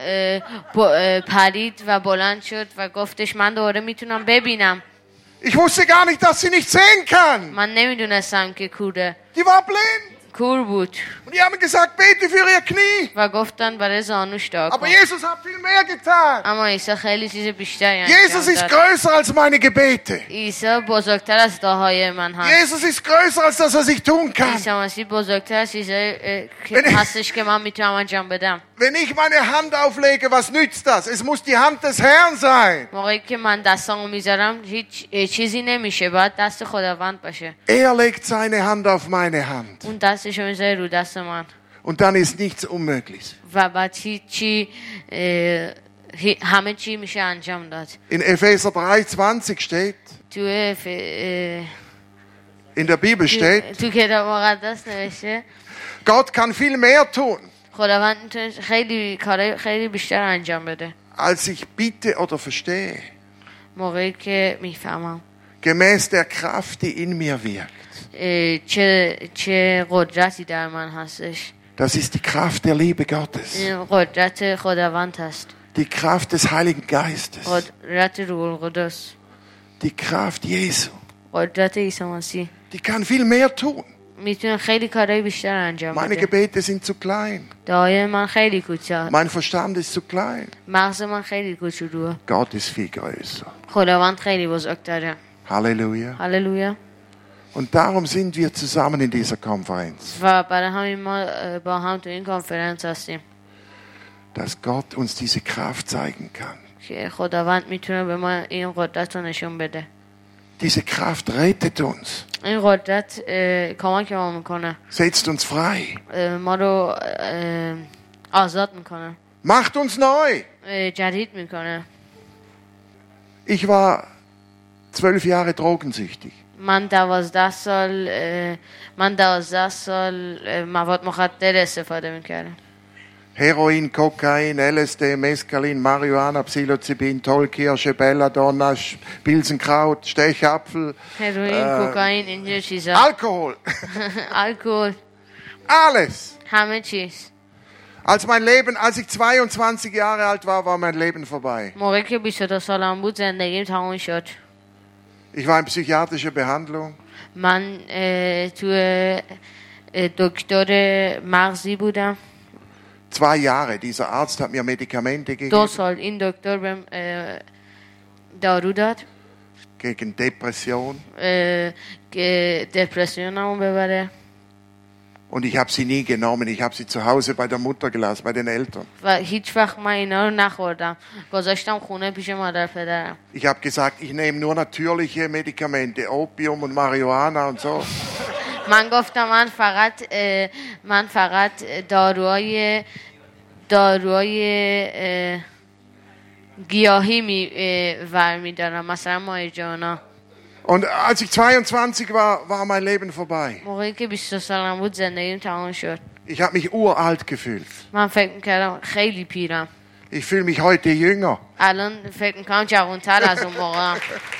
پرید و بلند شد و گفتش من دوباره میتونم ببینم. Ich wusste gar nicht, dass sie nicht sehen kann. من نمیدونستم که کوره. Die war blind. کور بود. Und die haben gesagt, bete für ihr Knie. و گفتن برای زانوش دعا کن. Aber Jesus hat viel mehr getan. اما عیسی خیلی چیز بیشتری انجام Jesus ist داد. größer als meine Gebete. عیسی بزرگتر از دعاهای من هست. Jesus ist größer als das, was ich tun kann. عیسی مسیح بزرگتر از چیزایی که هستش که من میتونم انجام بدم. Wenn ich meine Hand auflege, was nützt das? Es muss die Hand des Herrn sein. موقعی که من دستامو میذارم هیچ چیزی نمیشه، باید دست خداوند باشه. Er legt seine Hand auf meine Hand. اون دستشو میذاره رو دست من. Und dann ist nichts unmöglich. و بعد چی همه چی میشه انجام داد. In Epheser drei zwanzig steht, تو in der Bibel steht, تو کتاب مقدس نوشته Gott kann viel mehr tun, خداوند میتونه خیلی کارهای خیلی بیشتر انجام بده als ich bitte oder verstehe. موقعی که میفهمم. Gemäß der Kraft, die in mir wirkt. چه چه قدرتی در من هستش. Das ist die Kraft der Liebe Gottes. این قدرت خداوند هست. Die Kraft des Heiligen Geistes. قدرت روح القدس. Die Kraft Jesu. قدرت عیسی مسیح. Die kann viel mehr tun. میتونه خیلی کارهای بیشتر انجام Meine بده. Gebete sind zu klein. دعای من خیلی کوچه. Mein Verstand ist zu klein. مغز من خیلی کوچولوه. Gott ist viel größer. خداوند خیلی بزرگتره. Halleluja. هللویا. Und darum sind wir zusammen in dieser Konferenz. و برای همین ما با هم تو این کنفرانس هستیم. Dass Gott uns diese Kraft zeigen kann. که خداوند میتونه به ما این قدرت رو نشون بده. Diese Kraft rettet uns. این قدرت کمک ما میکنه. Setzt uns frei. ما رو آزاد میکنه. Macht uns neu. جدید میکنه. Ich war zwölf Jahre drogensüchtig. من دوازده سال من دوازده سال مواد مخدر استفاده میکردم. Heroin, Kokain, L S D, Mescalin, Marihuana, Psilocybin, Tollkirsche, Belladonna, Pilsenkraut, Stechapfel, هروئین، کوکائین، اینجور چیزا. Alkohol. الکل. Alles. همه چیز. Als mein Leben, als ich zweiundzwanzig Jahre alt war, war mein Leben vorbei. موقعی که بیست و دو سالم بود زندگیم تموم شد. Ich war in psychiatrischer Behandlung. من تو دکتر مغزی بودم. Zwei Jahre. Dieser Arzt hat mir Medikamente دو gegeben سال این دکتر بهم دارو داد gegen Depression. که دپرسیونمو ببره. Und ich habe sie nie genommen. Ich habe sie zu Hause bei der Mutter gelassen, bei den Eltern. و هیچ وقت من اینا رو نخوردم. گذاشتم خونه پیش مادر پدرم. Ich habe gesagt, ich nehme nur natürliche Medikamente, Opium und Marihuana und so. من گفتم من فقط من فقط داروهای داروهای گیاهی می ورمی دارم، مثلا ماهیجانا. Und als ich zweiundzwanzig war, war mein Leben vorbei. موقعی که بیست و سالم بود زندگیم تمام شد. Ich habe mich uralt gefühlt. من فکر میکردم خیلی پیرم. Ich fühle mich heute jünger. الان فکر میکنم جوانتر از اون موقعم.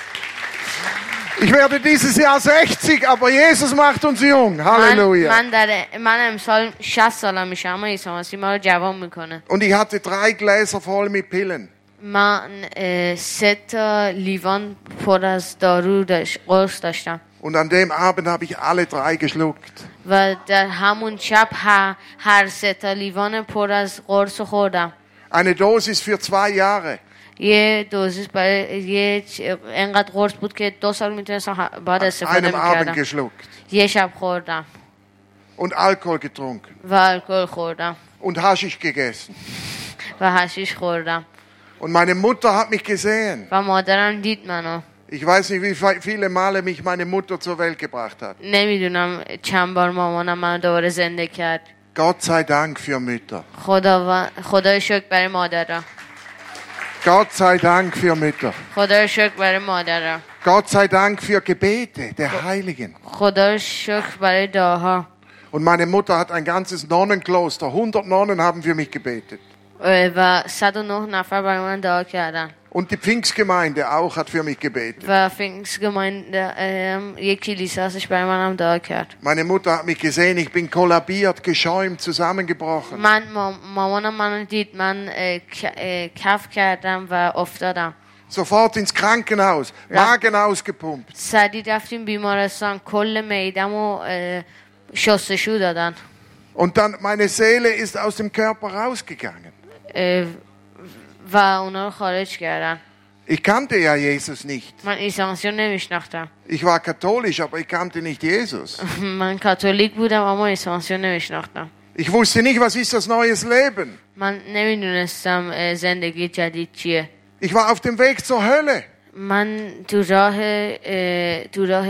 Ich werde dieses Jahr sechzig, aber Jesus macht uns jung. Halleluja. من در من امسال شصت سالم میشه، اما عیسی مسیح ما رو جوان میکنه. Und ich hatte drei Gläser voll mit Pillen. من سه تا لیوان پر از دارو داشت، قرص داشتم. Und an dem Abend habe ich alle drei geschluckt. و در همون شب هر, هر سه تا لیوان پر از قرص خوردم. Eine Dosis für zwei Jahre. یه دوزیس برای یه انقدر قرص بود که دو سال میتونستم بعد استفاده Einem Abend میکردم. geschluckt. یه شب خوردم. Und Alkohol getrunken. و الکل خوردم. Und Haschisch gegessen. و حشیش خوردم. Und meine Mutter hat mich gesehen. و مادرم دید منو. Ich weiß nicht, wie viele Male mich meine Mutter zur Welt gebracht hat. نمیدونم چند بار مامانم منو دوباره زنده کرد. Gott sei Dank für Mütter. خدا و خدای شکر برای مادرم. Gott sei Dank für Mütter. خدا شکر برای مادرم. Gott sei Dank für Gebete der Heiligen. خدا شکر برای دعاها. Und meine Mutter hat ein ganzes Nonnenkloster. hundert Nonnen haben für mich gebetet. و صد و نه نفر برای من دعا کردن. Und die Pfingstgemeinde auch hat für mich gebetet. و فینکسگماینده یک کلیسا هستش برای منم دعا کرد. Meine Mutter hat mich gesehen, ich bin kollabiert, geschäumt, zusammengebrochen. من مامانم منو دید، من کف کردم و افتادم. Sofort ins Krankenhaus, Magen ausgepumpt. سریع رفتیم بیمارستان، کل معده‌مو شستشو دادن. Und dann meine Seele ist aus dem Körper rausgegangen. و اونا رو خارج کردن. Ich kannte ja Jesus nicht. من عیسی مسیح رو نمیشناختم. Ich war katholisch, aber ich kannte nicht Jesus. من کاتولیک بودم اما عیسی مسیح رو نمیشناختم. Ich wusste nicht, was ist das neues Leben. من نمیدونستم زندگی جدید چیه. Ich war auf dem Weg zur Hölle. من تو راه تو راه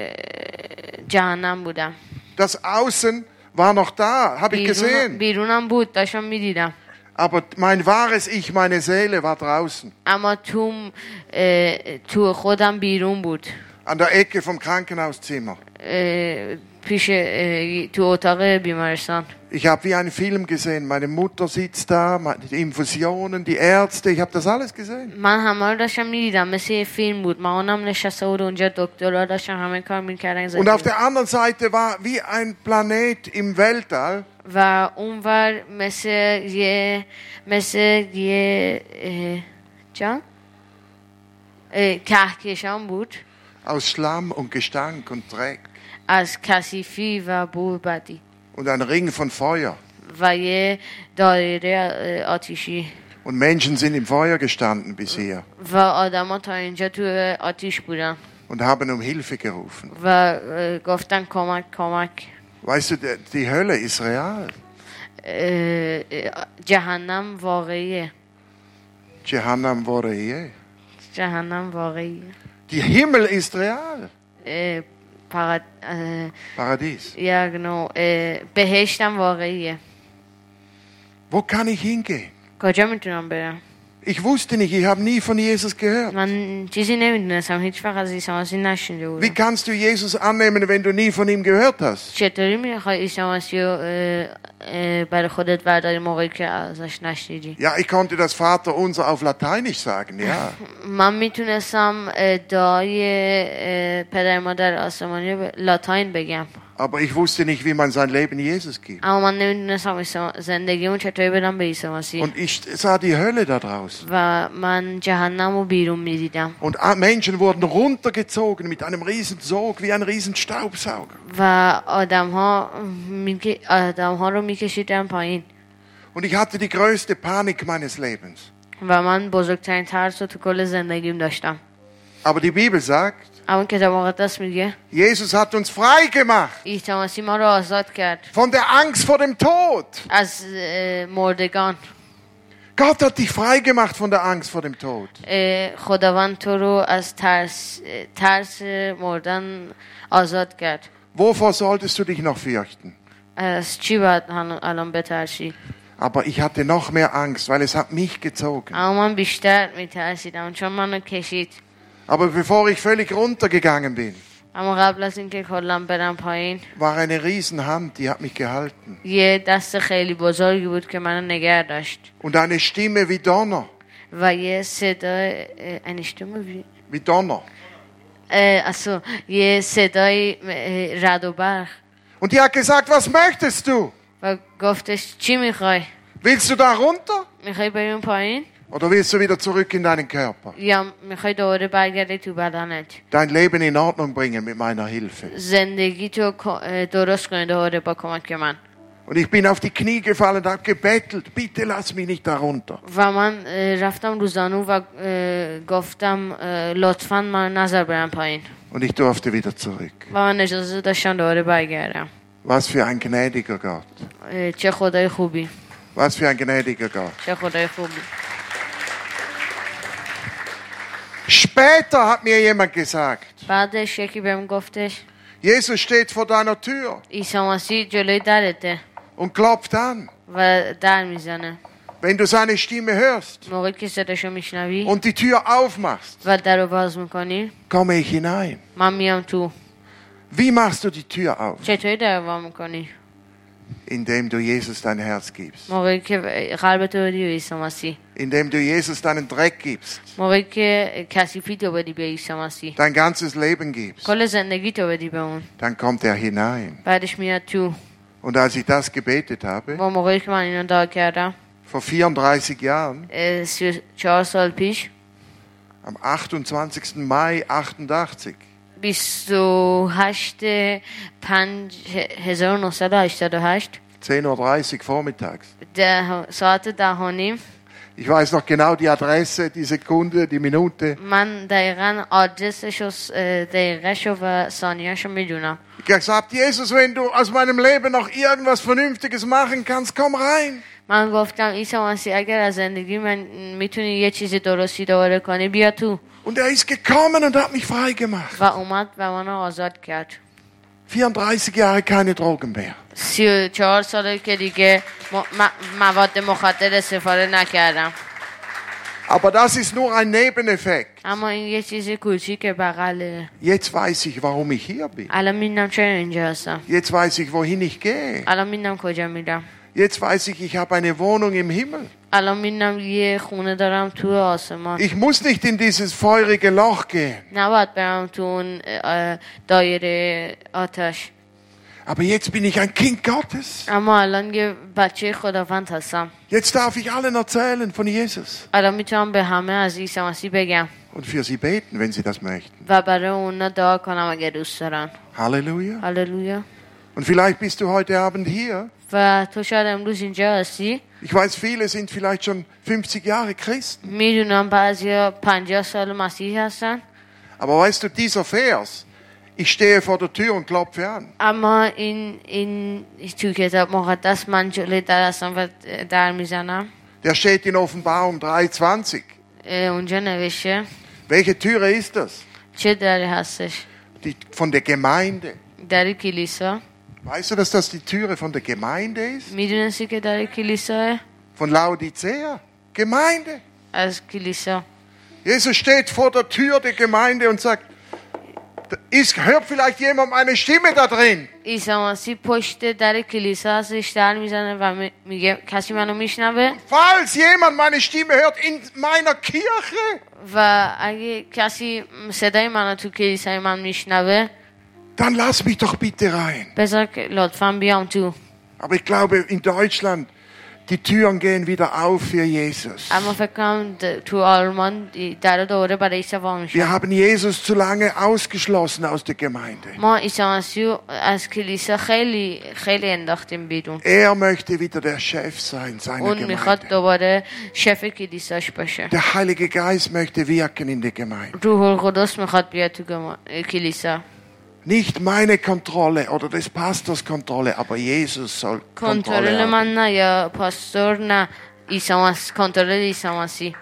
جهنم بودم. Das Außen war noch da, habe ich gesehen. بیرونم بود، داشتم میدیدم. Aber mein wahres Ich, meine Seele war draußen. اما تو تو خودم بیرون بود. An der Ecke vom Krankenhauszimmer. پیش تو اتاق بیمارستان. Ich habe wie einen Film gesehen. Meine Mutter sitzt da, die Infusionen, die Ärzte. Ich habe das alles gesehen. من همه رو داشتم میدیدم، مثل یه فیلم بود. مامانم نشسته بود اونجا، دکترها داشتن همه کار میکردن. Und auf der anderen Seite war wie ein Planet im Weltall. و اونور مثل یه مثل یه اه، جان اه، کهکشان بود aus Schlamm und Gestank und Dreck از کثیفی و بو بدی und ein Ring von Feuer. و یه دایره اه، آتیشی Und Menschen sind im Feuer gestanden bisher و آدما تا اینجا تو آتیش بودن und haben um Hilfe gerufen. و اه، گفتن کمک کمک Weißt du, die- die Hölle ist real. اه، اه، جهنم واقعیه Jehannam war hier. جهنم واقعیه Die Himmel ist real. اه، فقط اه، Paradies. یک نوع اه، بهشتم واقعیه Wo kann ich hingehen? کجا میتونم برم Ich wusste nicht, ich habe nie von Jesus gehört. من چیزی نمیدونستم هیچ وقت از عیسی مسیح نشنیده Wie بودم kannst du Jesus annehmen, wenn du nie von ihm gehört hast? چطوری میخوای عیسی مسیح رو اه، اه، برای خودت برداری موقعی که ازش نشنیدی Ja, ich konnte das Vaterunser auf Lateinisch sagen, ja. من میتونستم اه، دعای اه، پدر مادر آسمانی رو به لاتین بگم Aber ich wusste nicht, wie man sein Leben Jesus gibt. اما من نمیدونستم عیسی- زندگیمو چطوری بدم به عیسی مسیح Und ich sah die Hölle da draußen. و من جهنم رو بیرون میدیدم Und Menschen wurden runtergezogen mit einem riesen Sog, wie ein riesen Staubsauger. و آدم ها, آدم ها رو میکشیدن پایین Und ich hatte die größte Panik meines Lebens. و من بزرگترین ترس رو تو کل زندگیم داشتم Aber die Bibel sagt, اما کتاب مقدس میگه Jesus hat uns frei gemacht عیسی مسیح ما رو آزاد کرد von der Angst vor dem Tod. از اه، مردگان Gott hat dich frei gemacht von der Angst vor dem Tod. اه، خداوند تو رو از ترس اه، ترس مردن آزاد کرد Wovor solltest du dich noch fürchten? از چی باید هن- الان بترسی Aber ich hatte noch mehr Angst, weil es hat mich gezogen. اما من بیشتر میترسیدم چون منو کشید Aber bevor ich völlig runtergegangen bin, اما قبل از اینکه کلا برم پایین war eine Riesenhand, die hat mich gehalten. یه دست خیلی بزرگی بود که منو نگه داشت Und eine Stimme wie Donner, و یه صدای اه، eine Stimme wie wie Donner. اه، also یه صدای اه، رعد و برق Und die hat gesagt, was möchtest du? و گفتش چی میخوای Willst du da runter? میخوای بریم پایین Oder willst du wieder zurück in deinen Körper? یا میخوای دوباره برگردی تو بدنت Dein Leben in Ordnung bringen mit meiner Hilfe. زندگی تو ک- درست کنی دوباره با کمک من Und ich bin auf die Knie gefallen und habe gebettelt, bitte lass mich nicht da runter. و من اه، رفتم رو زانو و اه، گفتم اه، لطفا من نظر برم پایین Und ich durfte wieder zurück. و من اجازه داشتم دوباره برگردم Was für ein gnädiger Gott. اه، چه خدای خوبی Was für ein gnädiger Gott. چه خدای خوبی Später hat mir jemand gesagt, بعدش یکی بهم گفتش Jesus steht vor deiner Tür عیسی مسیح جلوی درته und klopft an. و در میزنه Wenn du seine Stimme hörst موقعی که صداشو میشنوی und die Tür aufmachst, و در رو باز میکنی komme ich hinein. من میام تو Wie machst du die Tür auf? چطوری در رو باز میکنی Indem du Jesus dein Herz gibst. موقعی که قلبتو بدی به عیسی مسیح Indem du Jesus deinen Dreck gibst. موقعی که کثیفی تو بدی به عیسی مسیح Dein ganzes Leben gibst. کل زندگی تو بدی به اون Dann kommt er hinein. بعدش میاد تو Und als ich das gebetet habe, و موقعی که من اینو دعا کردم vor vierunddreißig Jahren, اه، سی و چهار سال پیش am achtundzwanzigsten Mai achtundachtzig, بیست و هشت پنج هزار و نهصد و هشتاد و هشت zehn Uhr dreißig vormittags. ده ساعت ده و نیم Ich weiß noch genau die Adresse, die Sekunde, die Minute. من دقیقا آدرسش و س- اه، دقیقش و ثانیهش رو میدونم Ich habe gesagt, Jesus, wenn du aus meinem Leben noch irgendwas Vernünftiges machen kannst, komm rein. من گفتم عیسی مسیح اگر از زندگی من میتونی یه چیزی درستی دوباره کنی بیا تو Und er ist gekommen und hat mich frei gemacht. و اومد و منو آزاد کرد vierunddreißig Jahre keine Drogen mehr. سی و چهار ساله که دیگه م- م- مواد مخدر استفاده نکردم Aber das ist nur ein Nebeneffekt. اما این یه چیزی کوچیک بغله Jetzt weiß ich, warum ich hier bin. الان میدونم چرا اینجا هستم Jetzt weiß ich, wohin ich gehe. الان میدونم کجا میرم Jetzt weiß ich, ich habe eine Wohnung im Himmel. الان میدونم یه خونه دارم تو آسمان Ich muss nicht in dieses feurige Loch gehen. نباید برم تو اون اه، دایره آتش Aber jetzt bin ich ein Kind Gottes. اما الان یه بچه خداوند هستم. Jetzt darf ich allen erzählen von Jesus. الان میتونم به همه از عیسی مسیح بگم Und für sie beten, wenn sie das möchten. و برای اونا دعا کنم اگه دوست دارن. Halleluja. هللویا. Und vielleicht bist du heute Abend hier. و تو شاید امروز اینجا هستی. Ich weiß, viele sind vielleicht schon fünfzig Jahre Christen. میدونم بعضیا پنجاه سال مسیحی هستن. Aber weißt du, dieser Vers, ich stehe vor der Tür und klopfe an. اما این این تو کتاب مقدس من جلوی در هستم و در میزنم. Der steht in Offenbarung drei zwanzig. اونجا نوشته. Welche Türe ist das? چه دری هستش؟ Die von der Gemeinde. در کلیسا. Weißt du, dass das die Türe von der Gemeinde ist? میدونستی که در کلیسا؟ Von Laodicea? Gemeinde. از کلیسا. Jesus steht vor der Tür der Gemeinde und sagt, ist, hört vielleicht jemand meine Stimme da drin? عیسی مسیح پشت در کلیسا هستش در میزنه و میگه کسی منو میشنوه. Falls jemand meine Stimme hört in meiner Kirche. و اگه کسی صدای منو تو کلیسای من میشنوه. Dann lass mich doch bitte rein. بذار لطفاً بیام تو. Aber ich glaube, in Deutschland, die Türen gehen wieder auf für Jesus. اما فکر کنم تو آلمان در دوره برای عیسی وا میشه. Wir haben Jesus zu lange ausgeschlossen aus der Gemeinde. ما عیسی مسیح از کلیسا خیلی خیلی انداختیم بیرون. Er möchte wieder der Chef sein seiner اون میخواد Gemeinde. دوباره شف کلیساش باشه. Der Heilige Geist möchte wirken in der Gemeinde. روح القدس میخواد بیاد تو گما- کلیسا. Nicht meine Kontrolle oder des Pastors Kontrolle, aber Jesus soll Kontrolle کنترل haben. من نه یا پاستور نه عیسی مسیح کنترل عیسی مسیح.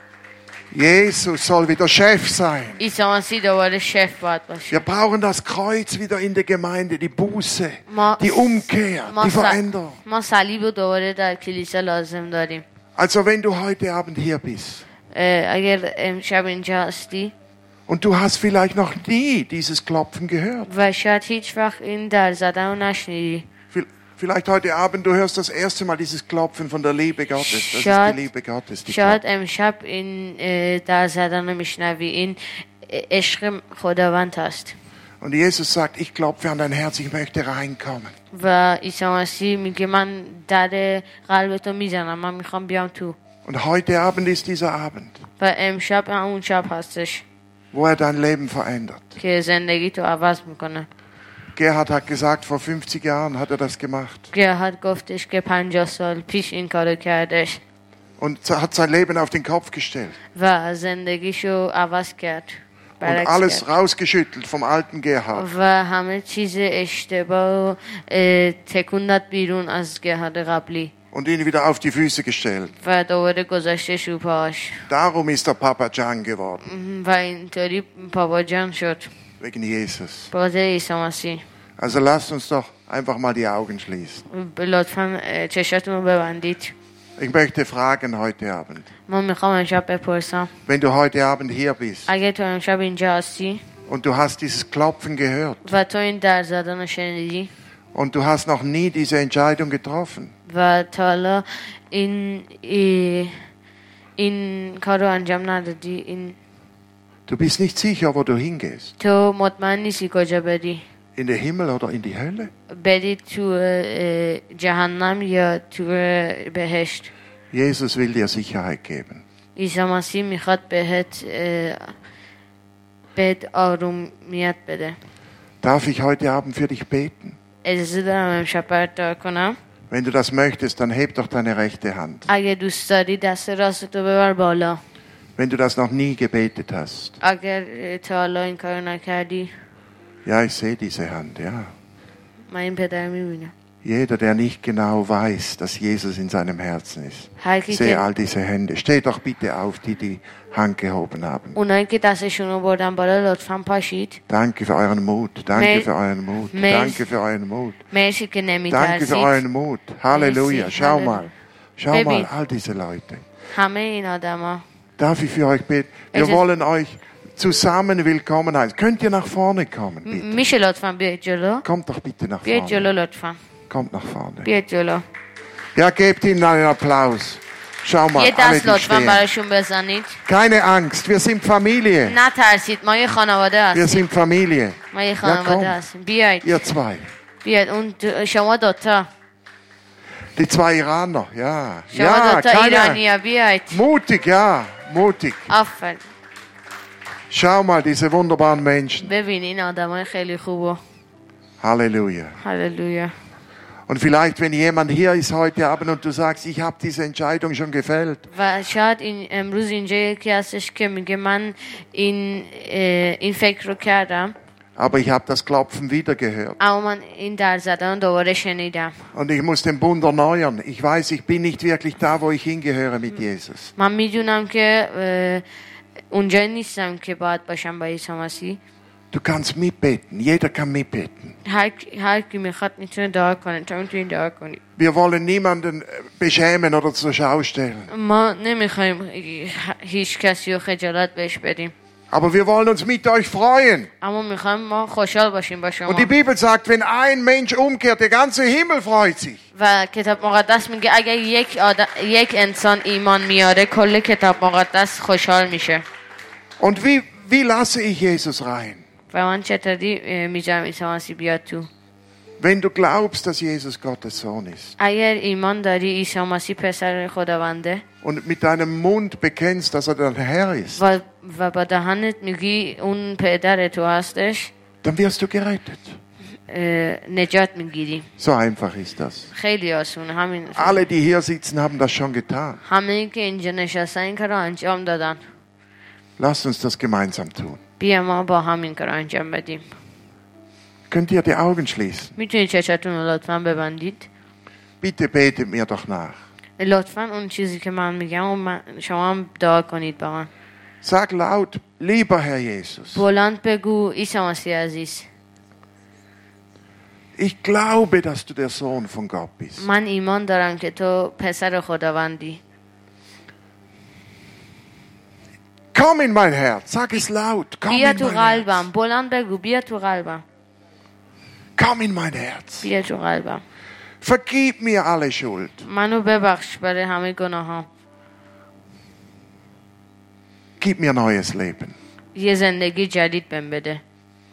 Jesus soll wieder Chef sein. عیسی مسیح دوباره شف باید باشه. Wir brauchen das Kreuz wieder in der Gemeinde, die Buße, ما die Umkehr, ما, die س- Veränderung. ما صلیب رو دوباره در کلیسا لازم داریم. Also wenn du heute Abend hier bist اه، اگر امشب اینجا هستی und du hast vielleicht noch nie dieses Klopfen gehört. و شاید هیچ وقت این در زدن رو نشنیدی. Vielleicht heute Abend, du hörst das erste Mal dieses Klopfen von der Liebe Gottes. Das ist Schaut- die Liebe Gottes. Die شاید klopft. امشب این اه، در زدن رو میشنوی. این اه، عشق خداوند هست. Und Jesus sagt, ich klopfe an dein Herz, ich möchte reinkommen. و عیسی مسیح میگه من در قلبتو میزنم، من میخوام بیام تو. Und heute Abend ist dieser Abend, و امشب همون شب هستش wo er dein Leben verändert. که زندگی تو عوض میکنه. Gerhard hat gesagt, vor fünfzig Jahren hat er das gemacht. گرهاد گفتش که پنجاه سال پیش این کارو کردش Und hat sein Leben auf den Kopf gestellt. و زندگیشو عوض کرد. Und برعکس alles کرد. rausgeschüttelt vom alten Gerhard. و همه چیز اشتباه و اه، تکون داد بیرون از گرهاد قبلی Und ihn wieder auf die Füße gestellt. و دوباره گذاشتش رو پاش Darum ist er Papa Can geworden. و اینطوری پاپا جان شد Wegen Jesus. بازه عیسی مسیح. Also lasst uns doch einfach mal die Augen schließen. لطفا اه، چشاتون رو ببندید. Ich möchte fragen heute Abend. من میخوام امشب بپرسم Wenn du heute Abend hier bist اگه تو امشب اینجا هستی und du hast dieses Klopfen gehört و تو این در زدن رو شنیدی und du hast noch nie diese Entscheidung getroffen, و تا حالا این ای- این کار رو انجام ندادی، این du bist nicht sicher, wo du hingehst, تو مطمئن نیستی کجا بری، in den Himmel oder in die Hölle, بری تو اه، جهنم یا تو بهشت. Jesus will dir Sicherheit geben. عیسی مسیح میخواد بهت اه، بهت آرومیت بده. Darf ich heute Abend für dich beten? اجازه دارم امشب برات دعا کنم؟ Wenn du das möchtest, dann heb doch deine rechte Hand. اگه دوست داری دست راستتو ببر بالا. Wenn du das noch nie gebetet hast. اگر اه، تا حالا این کارو نکردی. Ja, ich sehe diese Hand, ja. من این پدر میبینم. Jeder, der nicht genau weiß, dass Jesus in seinem Herzen ist. هر Ich کی sehe که all diese Hände. Steh doch bitte auf, die die Hand gehoben haben. اونایی که دستشون رو بردن بالا لطفا پاشید. Danke für euren Mut. Danke Mer- für euren Mut. Mer- Danke für euren Mut. مرسی که Danke für نمیترسید. euren Mut. Halleluja. Merci. Schau mal. Schau mal, Baby. all diese Leute. همه این آدما. Darf ich für euch beten? Wir Es ist- wollen euch zusammen willkommen heißen. Könnt ihr nach vorne kommen, bitte? میشه لطفا بیاید جلو؟ Kommt doch bitte nach بیاید vorne. جلو لطفا. Kommt nach vorne. بیاید جلو. Ja, gebt ihnen einen Applaus. Schau mal, یه alle دست die لطفا stehen. براشون بزنید. Keine Angst, wir sind Familie. نترسید، ما یه خانواده Wir هستیم. sind Familie. ما یه komm. خانواده هستیم. بیاید. Ihr zwei. بیاد اون دو- شما دوتا Die zwei Iraner, ja. شما Ja, دوتا keine. ایرانیا بیاید Mutig, ja, mutig. آفر Schau mal, diese wunderbaren Menschen. ببین این آدمای خیلی خوبه Halleluja. هللویا Und vielleicht, wenn jemand hier ist heute Abend und du sagst, ich habe diese Entscheidung schon gefällt, و شاید این امروز اینجا یکی هستش که میگه من این اه، این فکر رو کردم aber ich habe das Klopfen wieder gehört. اما من این در زدن دوباره شنیدم Und ich muss den Bund erneuern. Ich weiß, ich bin nicht wirklich da, wo ich hingehöre mit Jesus. من میدونم که اه، اونجا نیستم که باید باشم با عیسی مسیح Du kannst mitbeten. Jeder kann mitbeten. هر هر کی میخواد میتونه دعا کنه تو میتونی دعا کنی Wir wollen niemanden beschämen oder zur Schau stellen. ما نمیخوایم هیچ کسی رو خجالت بهش بدیم Aber wir wollen uns mit euch freuen. اما میخوایم ما خوشحال باشیم با Und شما die Bibel sagt, wenn ein Mensch umkehrt, der ganze Himmel freut sich. و کتاب مقدس میگه اگر یک آدم، یک انسان ایمان میاره کل کتاب مقدس خوشحال میشه Und wie, wie lasse ich Jesus rein? و من چطوری اه، میذارم عیسی مسیح بیاد تو Wenn du glaubst, dass Jesus Gottes Sohn ist اگر ایمان داری عیسی مسیح پسر خداونده und mit deinem Mund bekennst, dass er dein Herr ist, و, و با دهنت میگی اون پدر تو هستش dann wirst du gerettet. اه، نجات میگیری So einfach ist das. خیلی آسونه همین Alle, die hier sitzen, haben das schon getan. همه این که اینجا نشستن این کار رو انجام دادن Lasst uns das gemeinsam tun. بیا ما با همین کار انجام بدیم Könnt ihr die Augen schließen? میتونید چشاتون رو لطفا ببندید Bitte betet mir doch nach. لطفا اون چیزی که من میگم و من شما هم دعا کنید با من Sag laut, lieber Herr Jesus, بلند بگو عیسی مسیح عزیز ich glaube, dass du der Sohn von Gott bist. من ایمان دارم که تو پسر خداوندی Komm in mein Herz, sag es laut. Komm بیا in تو mein Herz. قلبم بلند بگو بیا تو قلبم Komm in mein Herz. بیا تو قلبم Vergib mir alle Schuld. منو ببخش برای همه گناهام Gib mir neues Leben. یه زندگی جدید بهم بده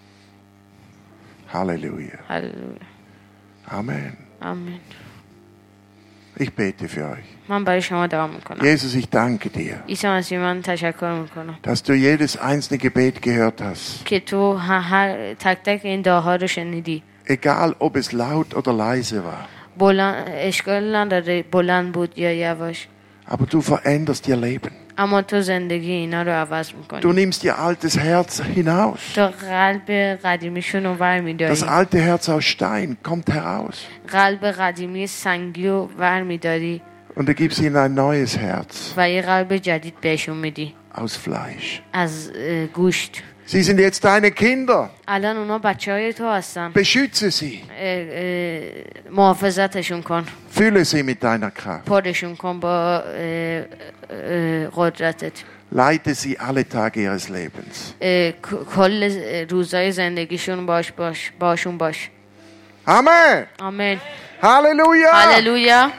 Halleluja. هللویا Amen. آمین Ich bete für euch. من برای شما دعا میکنم Jesus, ich danke dir, عیسی مسیح من تشکر میکنم dass du jedes einzelne Gebet gehört hast. که تو هر, هر تک تک این دعاها رو شنیدی Egal, ob es laut oder leise war. بلند اشکال نداره بلند بود یا یواش Aber du veränderst ihr Leben. اما تو زندگی اینا رو عوض Du میکنی nimmst ihr altes Herz hinaus. تو قلب قدیمیشون رو ور Das میداری alte Herz aus Stein kommt heraus. قلب قدیمی سنگی رو ور میداری Und du gibst ihnen ein neues Herz و یه قلب جدید بهشون میدی aus Fleisch. از اه، گوشت Sie sind jetzt deine Kinder. الان اونا بچه های تو هستن Beschütze sie. اه، اه، محافظتشون کن Fülle sie mit deiner Kraft. پرشون کن با اه، اه، قدرتت Leite sie alle Tage ihres Lebens. اه، ک- کل روزای زندگیشون باش باش باشون باش Amen. آمین Halleluja. هللویا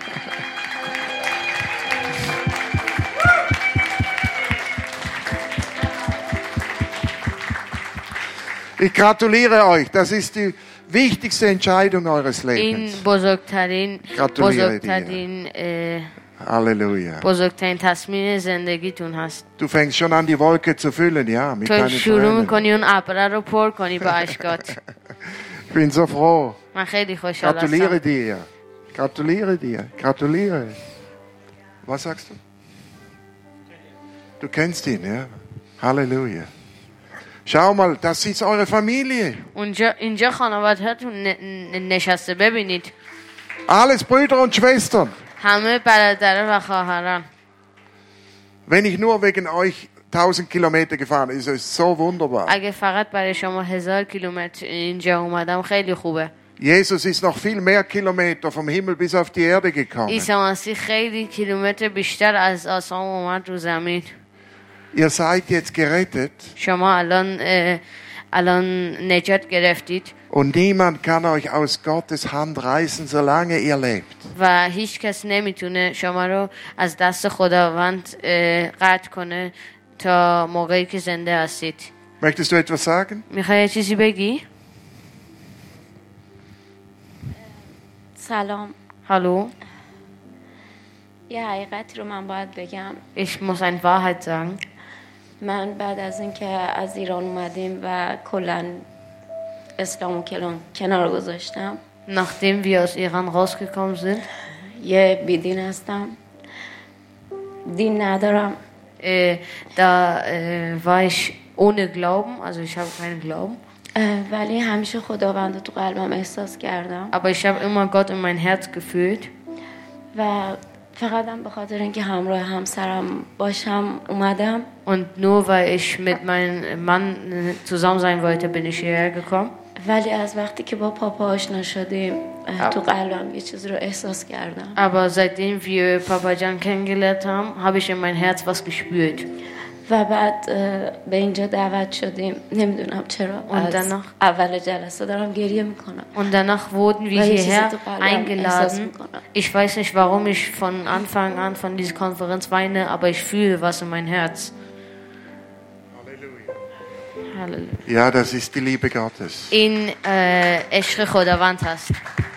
Ich gratuliere euch. Das ist die wichtigste Entscheidung eures این Lebens. بزرگترین گراتولیر بزرگترین اه، Halleluja. بزرگترین تصمیم زندگیتون هست Du fängst schon an, die Wolke zu füllen, ja, mit تو deinen شروع Tränen. میکنی اون ابره رو پر کنی با اشکات Ich bin so froh. من خیلی خوشحال Gratuliere هستم dir. Gratuliere dir. Gratuliere. Was sagst du? Du kennst ihn, ja? Halleluja. Schau mal, das ist eure Familie. اونجا اینجا خانوادهاتون ن- ن- نشسته ببینید Alles Brüder und Schwestern. همه برادر و خواهران Wenn ich nur wegen euch tausend Kilometer gefahren ist, ist es so wunderbar. اگه فقط برای شما هزار کیلومتر اینجا اومدم خیلی خوبه Jesus ist noch viel mehr Kilometer vom Himmel bis auf die Erde gekommen. عیسی مسیح خیلی کیلومتر بیشتر از آسمان اومد رو زمین Ihr seid jetzt gerettet شما الان اه، الان نجات گرفتید und niemand kann euch aus Gottes Hand reißen, solange ihr lebt. و هیچ کس نمیتونه شما رو از دست خداوند اه، قطع کنه تا موقعی که زنده هستید Möchtest du etwas sagen? میخوای یه چیزی بگی؟ سلام. Hallo, یه حقیقتی رو من باید بگم. ich muss eine Wahrheit sagen. من بعد از اینکه از ایران اومدیم و کلا اسلام و کلان کنار گذاشتم، Nachdem wir aus Iran rausgekommen sind, یه بیدین هستم، دین ندارم. äh, da äh, war ich ohne Glauben, also ich habe keinen Glauben, اه، ولی همیشه خداوند رو تو قلبم احساس کردم aber ich habe immer Gott in mein Herz gefühlt. و فقط هم به خاطر اینکه همراه همسرم باشم اومدم. Und nur weil ich mit meinem Mann äh, zusammen sein wollte, bin ich hierher gekommen. ولی از وقتی که با پاپا آشنا شدیم اه، تو قلبم یه چیزی رو احساس کردم. Aber seitdem wir Papa Jan kennengelernt haben, habe ich in mein Herz was gespürt. و بعد اه، به اینجا دعوت شدیم. نمیدونم چرا Und از danach- اول جلسه دارم گریه میکنم. Und danach wurden wir Weil ich hierher diese Frage eingeladen. eingeladen. Ich weiß nicht, warum ich von Anfang an von dieser Konferenz weine, aber ich fühle was in mein Herz. Halleluja. Ja, das ist die Liebe Gottes. این اه، عشق خداوند هست.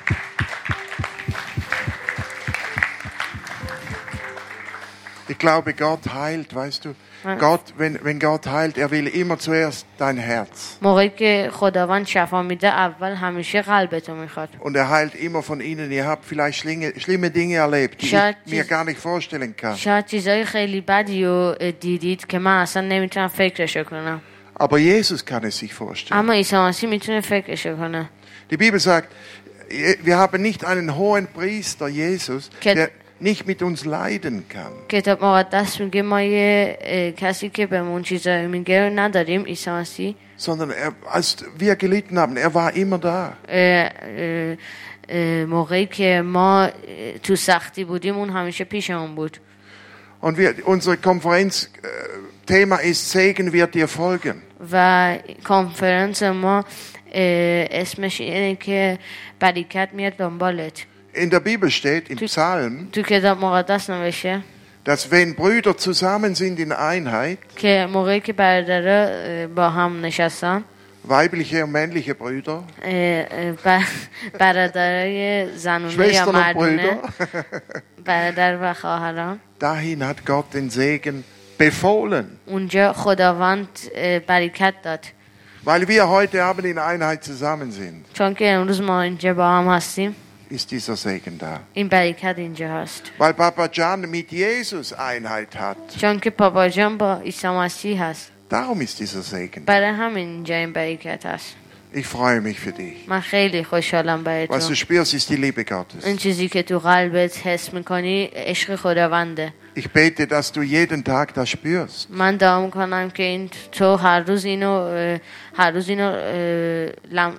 Ich glaube, Gott heilt, weißt du. Gott, wenn, wenn Gott heilt, er will immer zuerst dein Herz. موقعی که خداوند شفا میده اول همیشه قلبتو میخواد. Und er heilt immer von ihnen. Ihr habt vielleicht schlinge, schlimme Dinge erlebt, die Schatz, ich mir gar nicht vorstellen kann. شاید چیزای خیلی بدی رو دیدید که من اصلا نمیتونم فکرشو کنم. Aber Jesus kann es sich vorstellen. اما عیسی مسیح میتونه فکرشو کنه. Die Bibel sagt, wir haben nicht einen hohen Priester, Jesus, Ken- der nicht mit uns leiden kann. کتاب مقدس میگه ما یه اه، کسی که بهمون چیزایی میگه رو نداریم، عیسی مسیح. Sondern er, als wir gelitten haben, er war immer da. اه، اه، اه، موقعی که ما اه، تو سختی بودیم اون همیشه پیشمون بود. Und wir, unsere Konferenzthema ist, Segen wird dir folgen. و کنفرانس ما اه، اسمش اینه که برکت میاد دنبالت. In der Bibel steht, im Psalm, تو کتاب مقدس نوشته dass wenn Brüder zusammen sind in Einheit, که موقعی که برادرها اه، با هم نشستن، weibliche und männliche Brüder, اه، اه، ب- برادرای زنونه یا Schwestern und مردونه، Brüder, برادر و خواهران، dahin hat Gott den Segen befohlen. اونجا خداوند اه، برکت داد. Weil wir heute Abend in Einheit zusammen sind, چون که امروز ما اینجا با هم هستیم، ist dieser Segen da. این برکت اینجا هست. Weil Papa Can mit Jesus Einheit hat, چون که پاپا جان با عیسی مسیح هست، darum ist dieser Segen da. برای همین اینجا این برکت هست. Ich freue mich für dich. من خیلی خوشحالم برای Was du تو. spürst, ist die Liebe Gottes. این چیزی که تو قلبت حس میکنی عشق خداونده. Ich bete, dass du jeden Tag das spürst. من دعا میکنم که این تو هر روز اینو اه، هر روز اینو اه، لم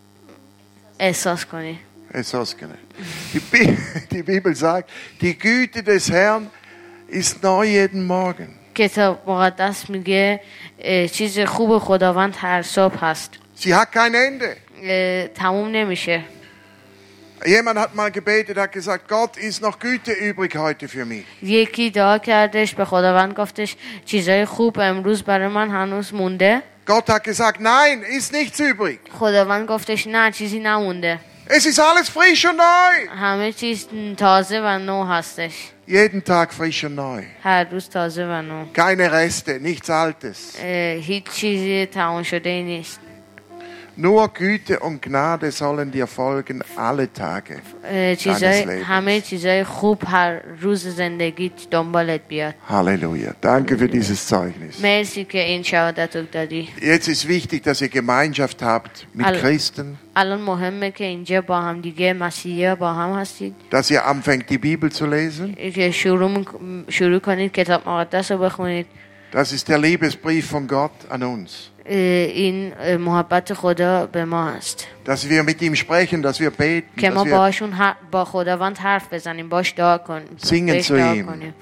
احساس کنی. Jesus, genau. Die, Bi- die Bibel sagt, die Güte des Herrn ist neu jeden Morgen. کتاب مقدس میگه اه، چیز خوب خداوند هر صبح هست. Sie hat kein Ende. اه، تموم نمیشه. Jemand hat mal gebetet, hat gesagt, Gott ist noch Güte übrig heute für mich. یکی دعا کردش به خداوند گفتش چیزای خوب امروز برای من هنوز مونده. Gott hat gesagt, nein, ist nichts übrig. خداوند گفتش نه چیزی نمونده. Es ist alles frisch und neu. همه چیز تازه و نو هستش. Jeden Tag frisch und neu. هر روز تازه و نو. Keine Reste, nichts Altes. اه، هیچ چیزی تمام شده ای نیست. Nur Güte und Gnade sollen dir folgen alle Tage. اه، چیزای Lebens. همه چیزای خوب هر روز زندگیت دنبالت بیاد. Halleluja. Danke für dieses Zeugnis. مرسی که این شهادت رو دادی. Jetzt ist wichtig, dass ihr Gemeinschaft habt mit Al- Christen, الان مهمه که اینجا با هم دیگه مسیحی با هم هستید. dass ihr anfängt, die Bibel zu lesen. که شروع, می‌ک- شروع کنید کتاب مقدس رو بخونید. Das ist der Liebesbrief von Gott an uns. اه، این اه، محبت خدا به ما هست Dass wir mit ihm sprechen, dass wir beten, که ما dass wir باهاشون ه- با خداوند حرف بزنیم، باش دعا کنیم، Singen بهش zu دعا ihm. کنیم.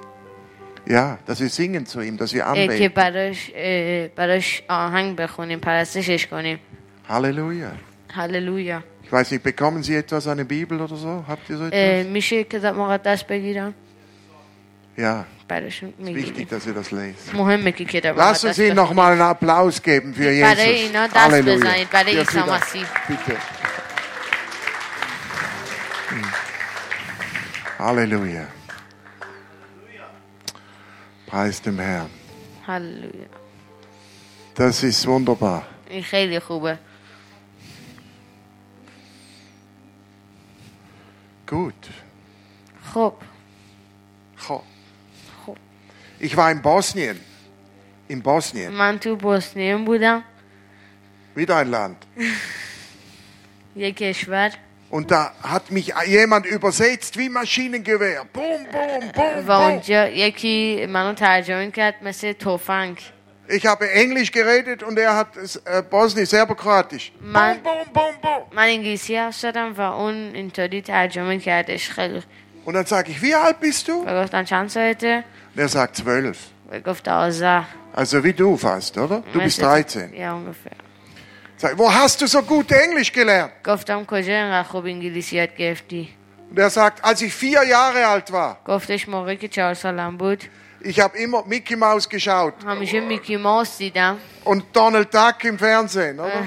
ja, dass wir singen zu ihm, dass wir اه، که anbeten. براش اه، براش آهنگ بخونیم، پرستشش کنیم. Halleluja. هللویا. Ich weiß nicht, bekommen Sie etwas, eine Bibel oder so? Habt ihr so اه، etwas? میشه کتاب مقدس بگیرم؟ Ja, براشون ist wichtig, میگیریم. dass ihr das lest. مهمه که کتاب Lass مقدس uns ihnen noch بخونیم. mal einen Applaus geben für Jesus. برای اینا دست بزنید، برای Ja, عیسی bitte. مسیح. Bitte. Halleluja. Preis dem Herrn. هللویا. Das ist wunderbar. این خیلی خوبه. Gut. خب. Ho. خب. Ich war in Bosnien. In Bosnien. من تو بوسنیه بودم. Wieder ein Land. یک کشور. Und da hat mich jemand übersetzt wie Maschinengewehr. Boom, boom, boom, و boom. اونجا یکی منو ترجمه کرد مثل تفنگ. Ich habe Englisch geredet und er hat äh, Bosnisch, Serbokroatisch. Man- Boom, boom, boom, boom. من انگلیسی حرف زدم و اون اینطوری ترجمه کردش خیلی. Und dann sage ich, wie alt bist du? و گفتم چند سالته؟ Und er sagt zwölf. و گفت دوازده. Also wie du fast, oder? Du bist dreizehn. یا ungefähr. Sag, wo hast du so gut Englisch gelernt? گفتم کجا اینقدر خوب انگلیسی یاد گرفتی؟ Und er sagt, als ich vier Jahre alt war, گفتش موقعی که چهار سالم بود ich habe immer Mickey Mouse geschaut همیشه میکی ماوس دیدم und Donald Duck im Fernsehen, oder?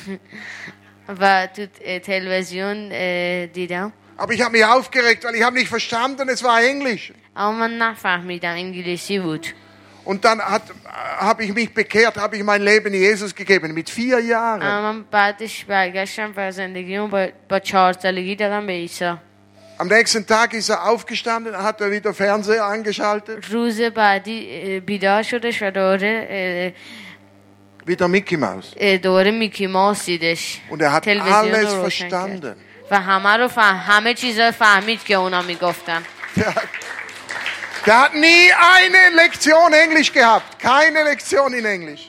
و تو تلویزیون اه، دیدم. Aber ich habe mich aufgeregt, weil ich habe nicht verstanden, es war Englisch. اما من نفهمیدم انگلیسی بود. Und dann hat, habe ich mich bekehrt, habe ich mein Leben Jesus gegeben, mit vier Jahren. اما من بعدش برگشتم و زندگیمو با, با چهار سالگی دادم به عیسی. Am nächsten Tag ist er aufgestanden, hat er wieder Fernseher angeschaltet, روز بعدی اه، بیدار شدش و دوره wieder Mickey Mouse. اه، دوره میکی ماوس دیدش. Und er hat تلویزیون alles رو روشن کرد. verstanden. و همه رو فهم... همه چیزا فهمید که اونا میگفتن. Der, der hat nie eine Lektion Englisch gehabt, keine Lektion in Englisch.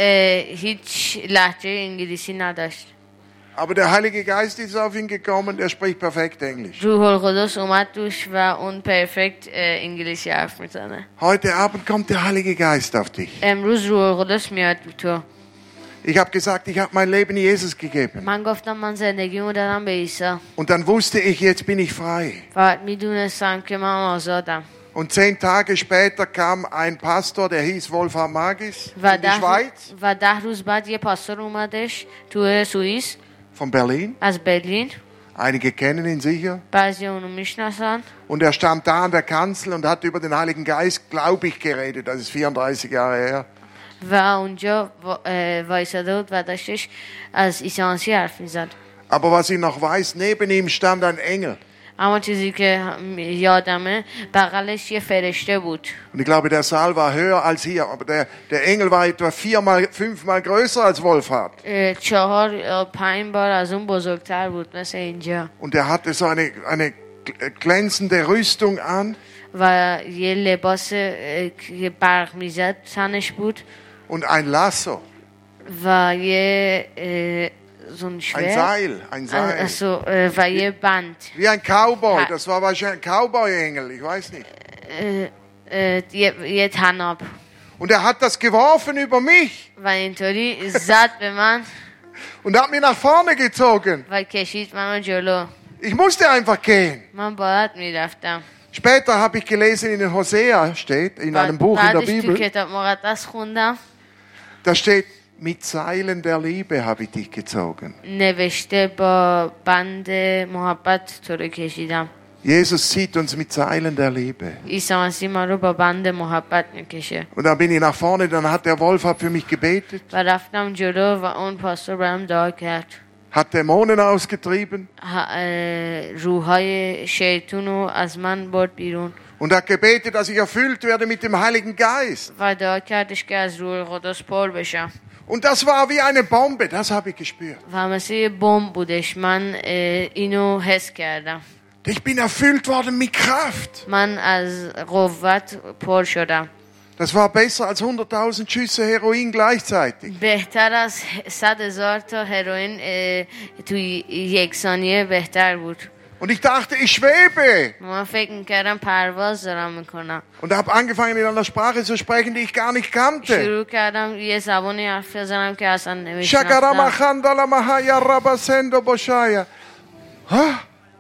هیچ لهجه انگلیسی نداشت. Aber der Heilige Geist ist auf ihn gekommen, der spricht perfekt Englisch. روح القدس اومد توش و اون پرفکت انگلیسی حرف میزنه. Heute Abend kommt der Heilige Geist auf dich. امروز روح القدس میاد تو. Ich habe gesagt, ich habe mein Leben Jesus gegeben. من گفتم من زندگیمو دادم به عیسی. Und dann wusste ich, jetzt bin ich frei. و میدونستم که من آزادم. Und zehn Tage später kam ein Pastor, der hieß Wolfram Magis, و in die ده, Schweiz, و ده روز بعد یه پاستور اومدش تو سوئیس von Berlin. از برلین. Einige kennen ihn sicher. بعضی اونو میشناسن. Und er stand da an der Kanzel und hat über den Heiligen Geist, glaube ich, geredet. Das ist vierunddreißig Jahre her. و اونجا وایساده بود و داشتش از عیسی مسیح حرف میزد. Aber was ich noch weiß, neben ihm stand ein Engel. اما چیزی که یادمه بغلش یه فرشته بود. Und ich glaube, der Saal war höher als hier. Aber der, der Engel war etwa viermal, fünfmal größer als Wolfhard. اه، چهار یا پنج بار از اون بزرگتر بود مثل اینجا. Und er hatte so eine, eine glänzende Rüstung an. و یه لباس اه، که برق میزد تنش بود. Und ein Lasso. و یه اه، so ein Ein Schwert. Seil. Ein Seil. Also, اه، و یه بند. Wie ein Cowboy. Ha- Das war wahrscheinlich ein Cowboy-Engel. Ich weiß nicht. اه، اه، یه, یه تناب. Und er hat das geworfen über mich. و اینطوری زد به من Und hat mich nach vorne gezogen. و کشید منو جلو. Ich musste einfach gehen. من باید میرفتم. Später habe ich gelesen, in den Hosea steht, in einem Buch in der بعدش تو Bibel, کتاب مقدس خوندم da steht, mit Seilen der Liebe habe ich dich gezogen. نوشته با بند محبت تو رو کشیدم. Jesus zieht uns mit Seilen der Liebe. عیسی مسیح ما رو با بند محبت میکشه. Und dann bin ich nach vorne, dann hat der Wolfhard für mich gebetet, و رفتم جلو و اون پاستور برام دعا کرد. hat Dämonen ausgetrieben ه- اه، روحای شیطون رو از من برد بیرون und hat gebetet, dass ich erfüllt werde mit dem Heiligen Geist. و دعا کردش که از روح القدس پر بشم. Und das war wie eine Bombe, das habe ich gespürt. و مثل یه بمب بودش. من اه، اینو حس کردم. Ich bin erfüllt worden mit Kraft. من از قوت پر شدم. Das war besser als hunderttausend Schüsse Heroin gleichzeitig. بهتر از صد هزار تا هروئین اه، توی یک ثانیه بهتر بود. Und ich dachte, ich schwebe. من فکر میکردم پرواز دارم میکنم. Und habe angefangen, in einer Sprache zu sprechen, die ich gar nicht kannte. شروع کردم یه زبانی حرف بزنم که اصلا نمیشناختم. Shakaramachandala Mahaya Rabasendo Boshaya. Ah,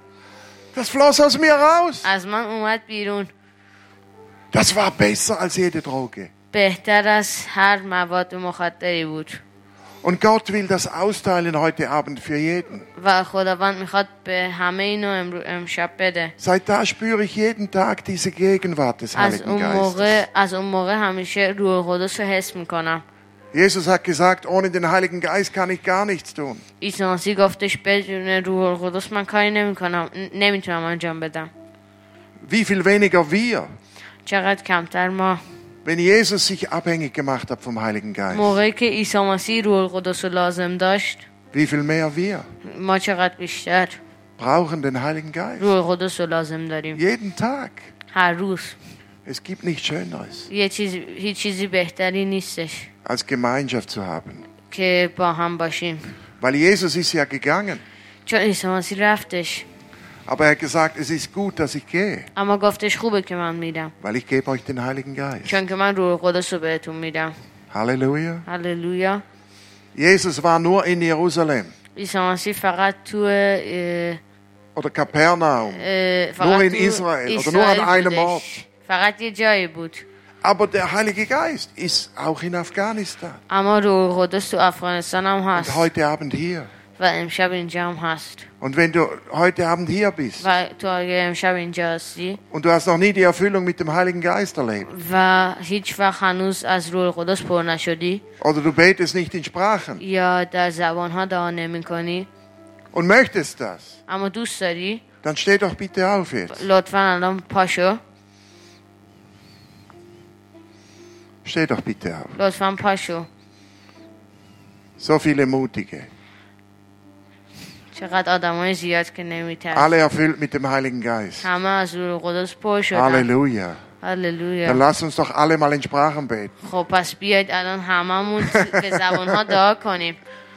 das floss aus mir raus. از من اومد بیرون. Das war besser als jede Droge. بهتر از هر مواد مخدری بود. Und Gott will das austeilen heute Abend für jeden. و خداوند میخواد به همه اینو امرو- امشب بده. Seit da spüre ich jeden Tag diese Gegenwart des از Heiligen اون موقع Geistes. از اون موقع همیشه روح القدس رو حس میکنم. Jesus hat gesagt, ohne den Heiligen Geist kann ich gar nichts tun. عیسی مسیح گفتش بدون روح القدس من کاری نمیکنم، نمیتونم انجام بدم. Wie viel weniger wir, چقدر کمتر ما. wenn Jesus sich abhängig gemacht hat vom Heiligen Geist. موقعی که عیسی مسیح روح القدس رو لازم داشت، Wie viel mehr wir ما چقدر بیشتر brauchen den Heiligen Geist. روح القدس رو لازم داریم. Jeden Tag. هر روز. Es gibt nichts Schöneres, یه چیز هیچ چیزی بهتری نیستش als Gemeinschaft zu haben. که با هم باشیم. Weil Jesus ist ja gegangen. چون عیسی مسیح رفتش، Aber er hat gesagt, es ist gut, dass ich gehe. اما گفتش خوبه که من میرم، Weil ich gebe euch den Heiligen Geist. چون که من روح القدس رو بهتون میدم. Halleluja. هللویا. Jesus war nur in Jerusalem عیسی مسیح فقط تو اه، oder Kapernaum. اه، فقط Nur in تو Israel oder nur an اسرائیل einem Ort. بودش. فقط یه جایی بود. Aber der Heilige Geist ist auch in Afghanistan. اما روح القدس تو افغانستان هم Und هست heute Abend hier. و امشب اینجا هم هست. Und wenn du heute Abend hier bist و تو اگه امشب اینجا هستی und du hast noch nie die Erfüllung mit dem Heiligen Geist erlebt و هیچ وقت هنوز از روح القدس پر نشدی oder du betest nicht in Sprachen یا در زبانها دعا نمی کنی und möchtest das, اما دوست داری، dann steh doch bitte auf jetzt. لطفا الان پاشو. Steh doch bitte auf. لطفا پاشو. So viele Mutige. چقدر آدمای زیاد که نمیترسن، Alle erfüllt mit dem Heiligen Geist. همه از روح القدس پر شدن. Halleluja. Dann هللویا. lass uns doch alle mal in Sprachen beten. خب پس بیاید الان هممون به زبانها دعا کنیم.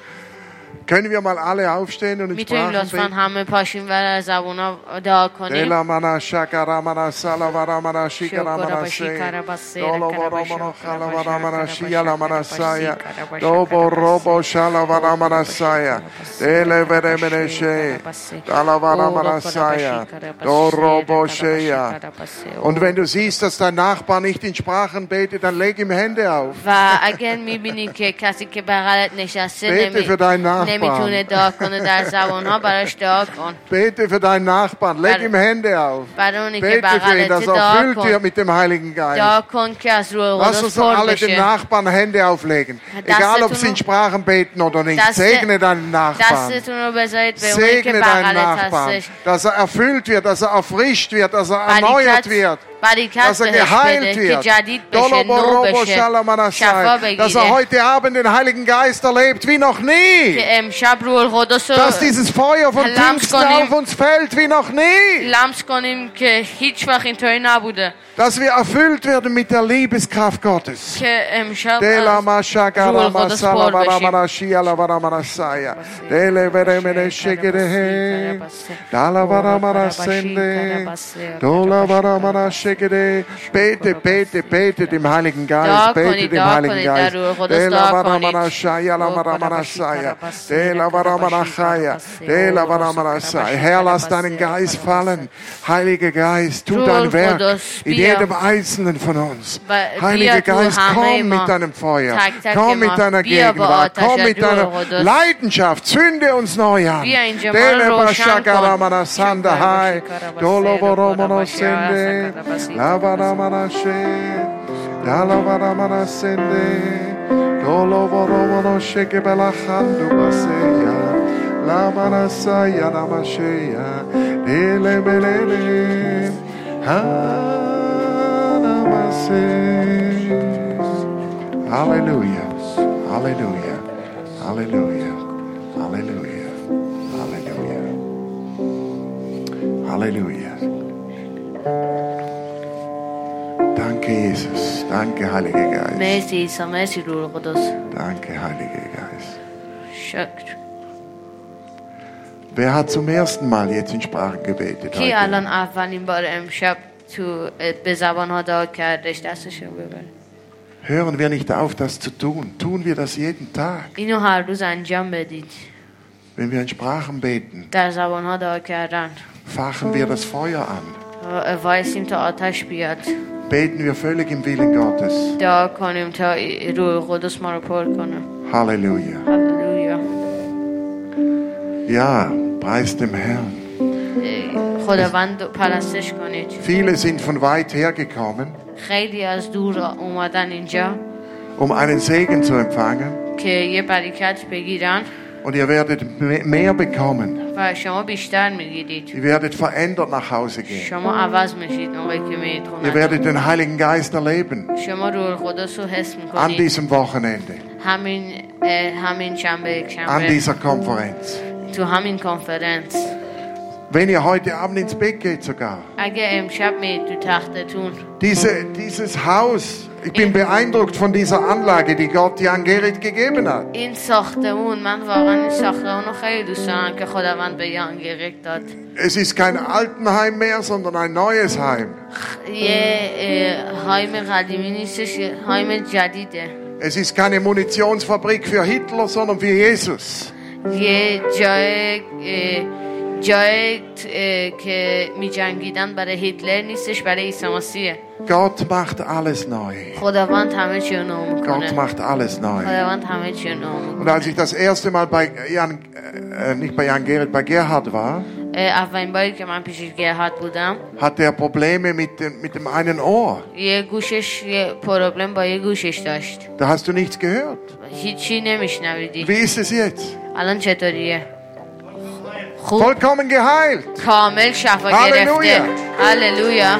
Können wir mal alle aufstehen und in میتونیم Sprachen لطفا beten? همه پاشیم و در زبانها دعا کنیم. Dela mana shakara mana salavara mana shikara mana se. Dolo voromono khalavara mana shiala mana saya. Dobo robo shalavara mana saya. Dele vere mene she. Dalavara mana saya. Do robo sheya. Und wenn du siehst, dass dein Nachbar nicht in Sprachen betet, dann leg ihm Hände auf. و اگر میبینی که کسی که بغلت نشسته Bete für deinen Nachbarn. نمیتونه دعا کنه در زبانها، براش دعا کن. Bete für deinen Nachbarn, leg ihm Hände auf. برای اونی که Bete für ihn, بغلت dass er دعا erfüllt wird کن. mit dem Heiligen Geist. دعا کن که از روح Lass uns القدس doch پر alle den بشه. Nachbarn Hände auflegen. Das Egal, ob ist sie in nur- Sprachen beten oder nicht. Das- Segne deinen Nachbarn. دستتون رو بذارید به اونی که Segne deinen بغلت Nachbarn. هستش. Dass er erfüllt wird, dass er erfrischt wird, dass er erneuert wird. بریکت Dass er بهش geheilt بده که wird. جدید بشه، Dolo نو borobo بشه، shalamanasai. شفا Dass er بگیره. heute Abend den Heiligen Geist erlebt wie noch nie. که امشب روح القدس رو Dass dieses Feuer von Lamps Pfingsten konnim. auf uns fällt wie noch nie. لمس کنیم که هیچ وقت اینطوری نبوده، Dass wir erfüllt werden mit der Liebeskraft Gottes. که امشب Dela از mashaka روح rama القدس sala پر vara بشیم. mana shia la vara mana saya. Dele vere mene shekere he. Dala vara mana sende. Dola vara mana shekere. Bete, bete, bete dem Heiligen Da Geist. Bete konni, dem da Heiligen konni, Geist. der Ruhe Gottes, Dela da vara konni. mana shaya la Oh, vara mana Karabashi, saya. Karabashi, Dela vara mana Karabashi, chaya. Karabashi, Dela oh, vara mana Karabashi, saya. Herr, lass Karabashi, deinen Geist Karabashi. fallen. Heiliger Geist, tu Ruhe dein Werk Gottes, in Bia. jedem Einzelnen von uns. Ba- Heiliger Bia, du Geist, Hame komm immer. mit deinem Feuer. Tak, tak, Komm immer. mit deiner Bia, Gegenwart. Baatasha, Komm mit du, deiner Gottes. Leidenschaft. Zünde uns neu an. Bia, in Jamal, Dele Roshan, bashakaramana Kon. sandahai. Karabashi, Dolo voromono Karabashi, sende. Karabashi, Lavaramana she. Dalavaramana sende. Dolo voromono sheke belachandu baseya. Lamana saya namasheya. Dele belele. Hanamase. Hallelujah. Hallelujah. Hallelujah. Hallelujah. Hallelujah. Hallelujah. Danke, Jesus. Danke, Heiliger Geist. مرسی عیسی، مرسی روح القدس. Danke, Heiliger Geist. شکر. Wer hat zum ersten Mal jetzt in Sprachen gebetet? کی Heute? الان اولین بار امشب تو به زبانها دعا کردش؟ دستشو ببر. Hören wir nicht auf, das zu tun. Tun wir das jeden Tag. اینو هر روز انجام بدید. Wenn wir in Sprachen beten, در زبانها دعا کردن. fachen wir das Feuer an. وایسیم تا آتش بیاد. beten wir völlig im Willen Gottes. دعا کنیم تا روح قدس ما رو پر کنه. Halleluja. هللویا. Ja, preis dem Herrn. خداوند پرستش کنید. Viele sind von weit her gekommen, خیلی از دور اومدن اینجا um einen Segen zu empfangen. که یه برکت بگیرن Und ihr werdet mehr bekommen. و شما بیشتر میگیرید. Ihr werdet verändert nach Hause gehen. شما عوض میشید موقعی که میرید Ihr خونه. werdet den Heiligen Geist erleben شما روح القدس رو حس an میکنید. diesem Wochenende, همین اه، همین شنبه یک an شنبه dieser Konferenz. تو همین کنفرانس. Wenn ihr heute Abend ins Bett geht sogar. اگه امشب میرید تو تختتون Diese, dieses Haus, ich bin beeindruckt von dieser Anlage, die Gott Jan Gerrit gegeben hat. این ساختمون، من واقعا این ساختمون رو خیلی دوست دارم که خداوند به یان گریک داد. Es ist kein Altenheim mehr, sondern ein neues Heim. یه اه، هایم قدیمی نیستش، یه هایم جدیده. Es ist keine Munitionsfabrik für Hitler, sondern für Jesus. یه جای اه، جای اه، که می جنگیدن برای هیتلر نیستش، برای عیسی مسیحه. Gott macht alles neu. خداوند همه چی رو نو Gott میکنه. macht alles neu. خداوند همه چی رو نو Und als میکنه. ich das erste Mal bei Jan, äh, nicht bei Jan Gerrit, bei Gerhard war, اولین باری که من پیش گرهات بودم hatte er Probleme mit dem, mit dem einen Ohr. یه گوشش یه پروبلم با یه گوشش داشت. Da hast du nichts gehört. هیچی نمیشنویدی. Wie ist es jetzt? الان چطوریه؟ خوب، Vollkommen geheilt. کامل شفا هللویا. گرفته. هللویا.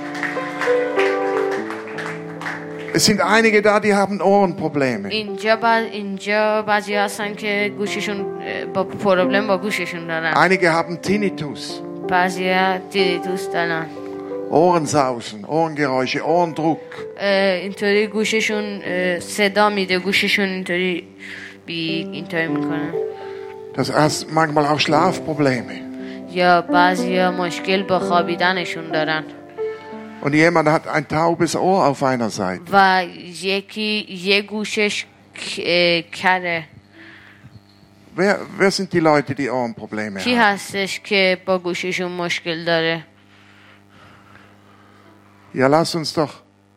Es sind einige da, die haben Ohrenprobleme. اینجا بعد اینجا بعضی هستن که گوششون اه، با پروبلم با گوششون دارن. Einige haben Tinnitus, بعضی دیریتوس دارن. Ohrensausen, Ohrengeräusche, Ohrendruck. اه، اینطوری گوششون اه، صدا میده، گوششون اینطوری بی اینطوری میکنن. Das heißt manchmal auch Schlafprobleme. یا بعضی مشکل با خوابیدنشون دارن. Und jemand hat ein taubes Ohr auf einer Seite. و یکی یه گوشش ک- اه، کره. Wer, wer sind die Leute, die Ohrenprobleme کی haben? هستش که با گوششون مشکل داره؟ Ja, lass uns doch,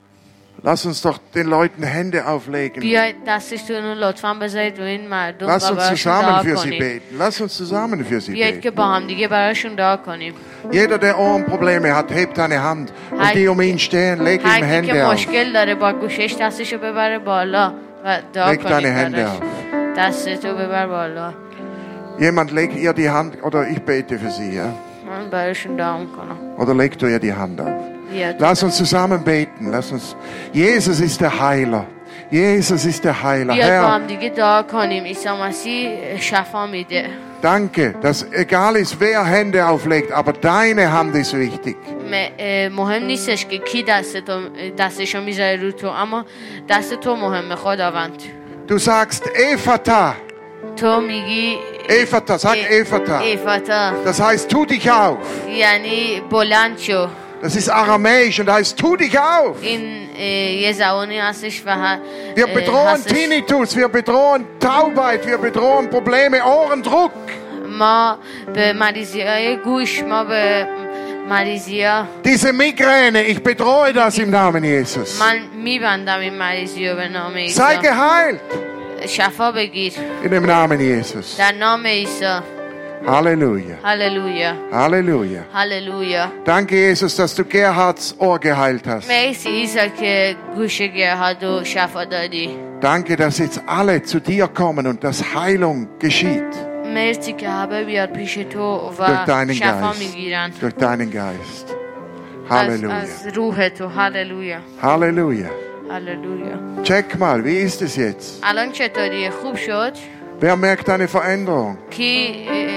lass uns doch den Leuten Hände auflegen. بیاید دستشتون رو لطفاً بذارید رو این مردم Lass و uns براشون zusammen دعا für sie کنید. beten. Lass uns zusammen für sie بیاید که beten. با هم دیگه براشون دعا کنیم. Jeder, der Ohrenprobleme hat, hebt eine Hand. Und Halt. die um ihn stehen, leg ihm هر کی که Hände auf. مشکل داره با گوشش دستشو ببره بالا و دعا Leg deine کنید Hände براش. auf. دستتو ببر بالا. Jemand legt ihr die Hand, oder ich bete für sie, ja? من براشون دعا میکنم. Oder legt du ihr die Hand auf. بیاد. Lass uns zusammen beten. Lass uns. Jesus ist der Heiler. Jesus ist der Heiler. بیاد با Herr, هم دیگه دعا کنیم. عیسی مسیح شفا میده. danke, dass egal ist, wer Hände auflegt, aber deine Hand ist wichtig. م- اه، مهم نیستش که کی دستتو دستشو میذاره رو تو، اما دست تو مهمه خداوند. Du sagst Ephata. تو میگی Ephata, sag Ephata. ایفاتا، Das heißt, tu dich auf. یعنی بلند شو. Das ist aramäisch und heißt, tu dich auf. این اه، یه زبانی هستش و ه- Wir اه، bedrohen هستش. Tinnitus, wir bedrohen Taubheit, wir bedrohen Probleme, Ohrendruck. ما به مریضی های گوش، ما به مریضی ها، Diese Migräne, ich bedrohe das im Namen Jesus. من میبندم این مریضی رو به نام Sei عیسی. geheilt شفا بگیر in dem Namen Jesus. در نام عیسی. Halleluja. هللویا. Halleluja. هللویا. Danke, Jesus, dass du Gerhards Ohr geheilt hast. مرسی عیسی که گوش گرهاد و شفا دادی. Danke, dass jetzt alle zu dir kommen und dass Heilung geschieht مرسی که همه بیاد پیش تو durch و deinen شفا Geist. میگیرن Durch deinen Geist. از, Halleluja. از روح تو. هللویا. Halleluja. هللویا. Check mal, wie ist es jetzt? الان چطوریه؟ خوب شد؟ Wer merkt eine Veränderung? کی اه،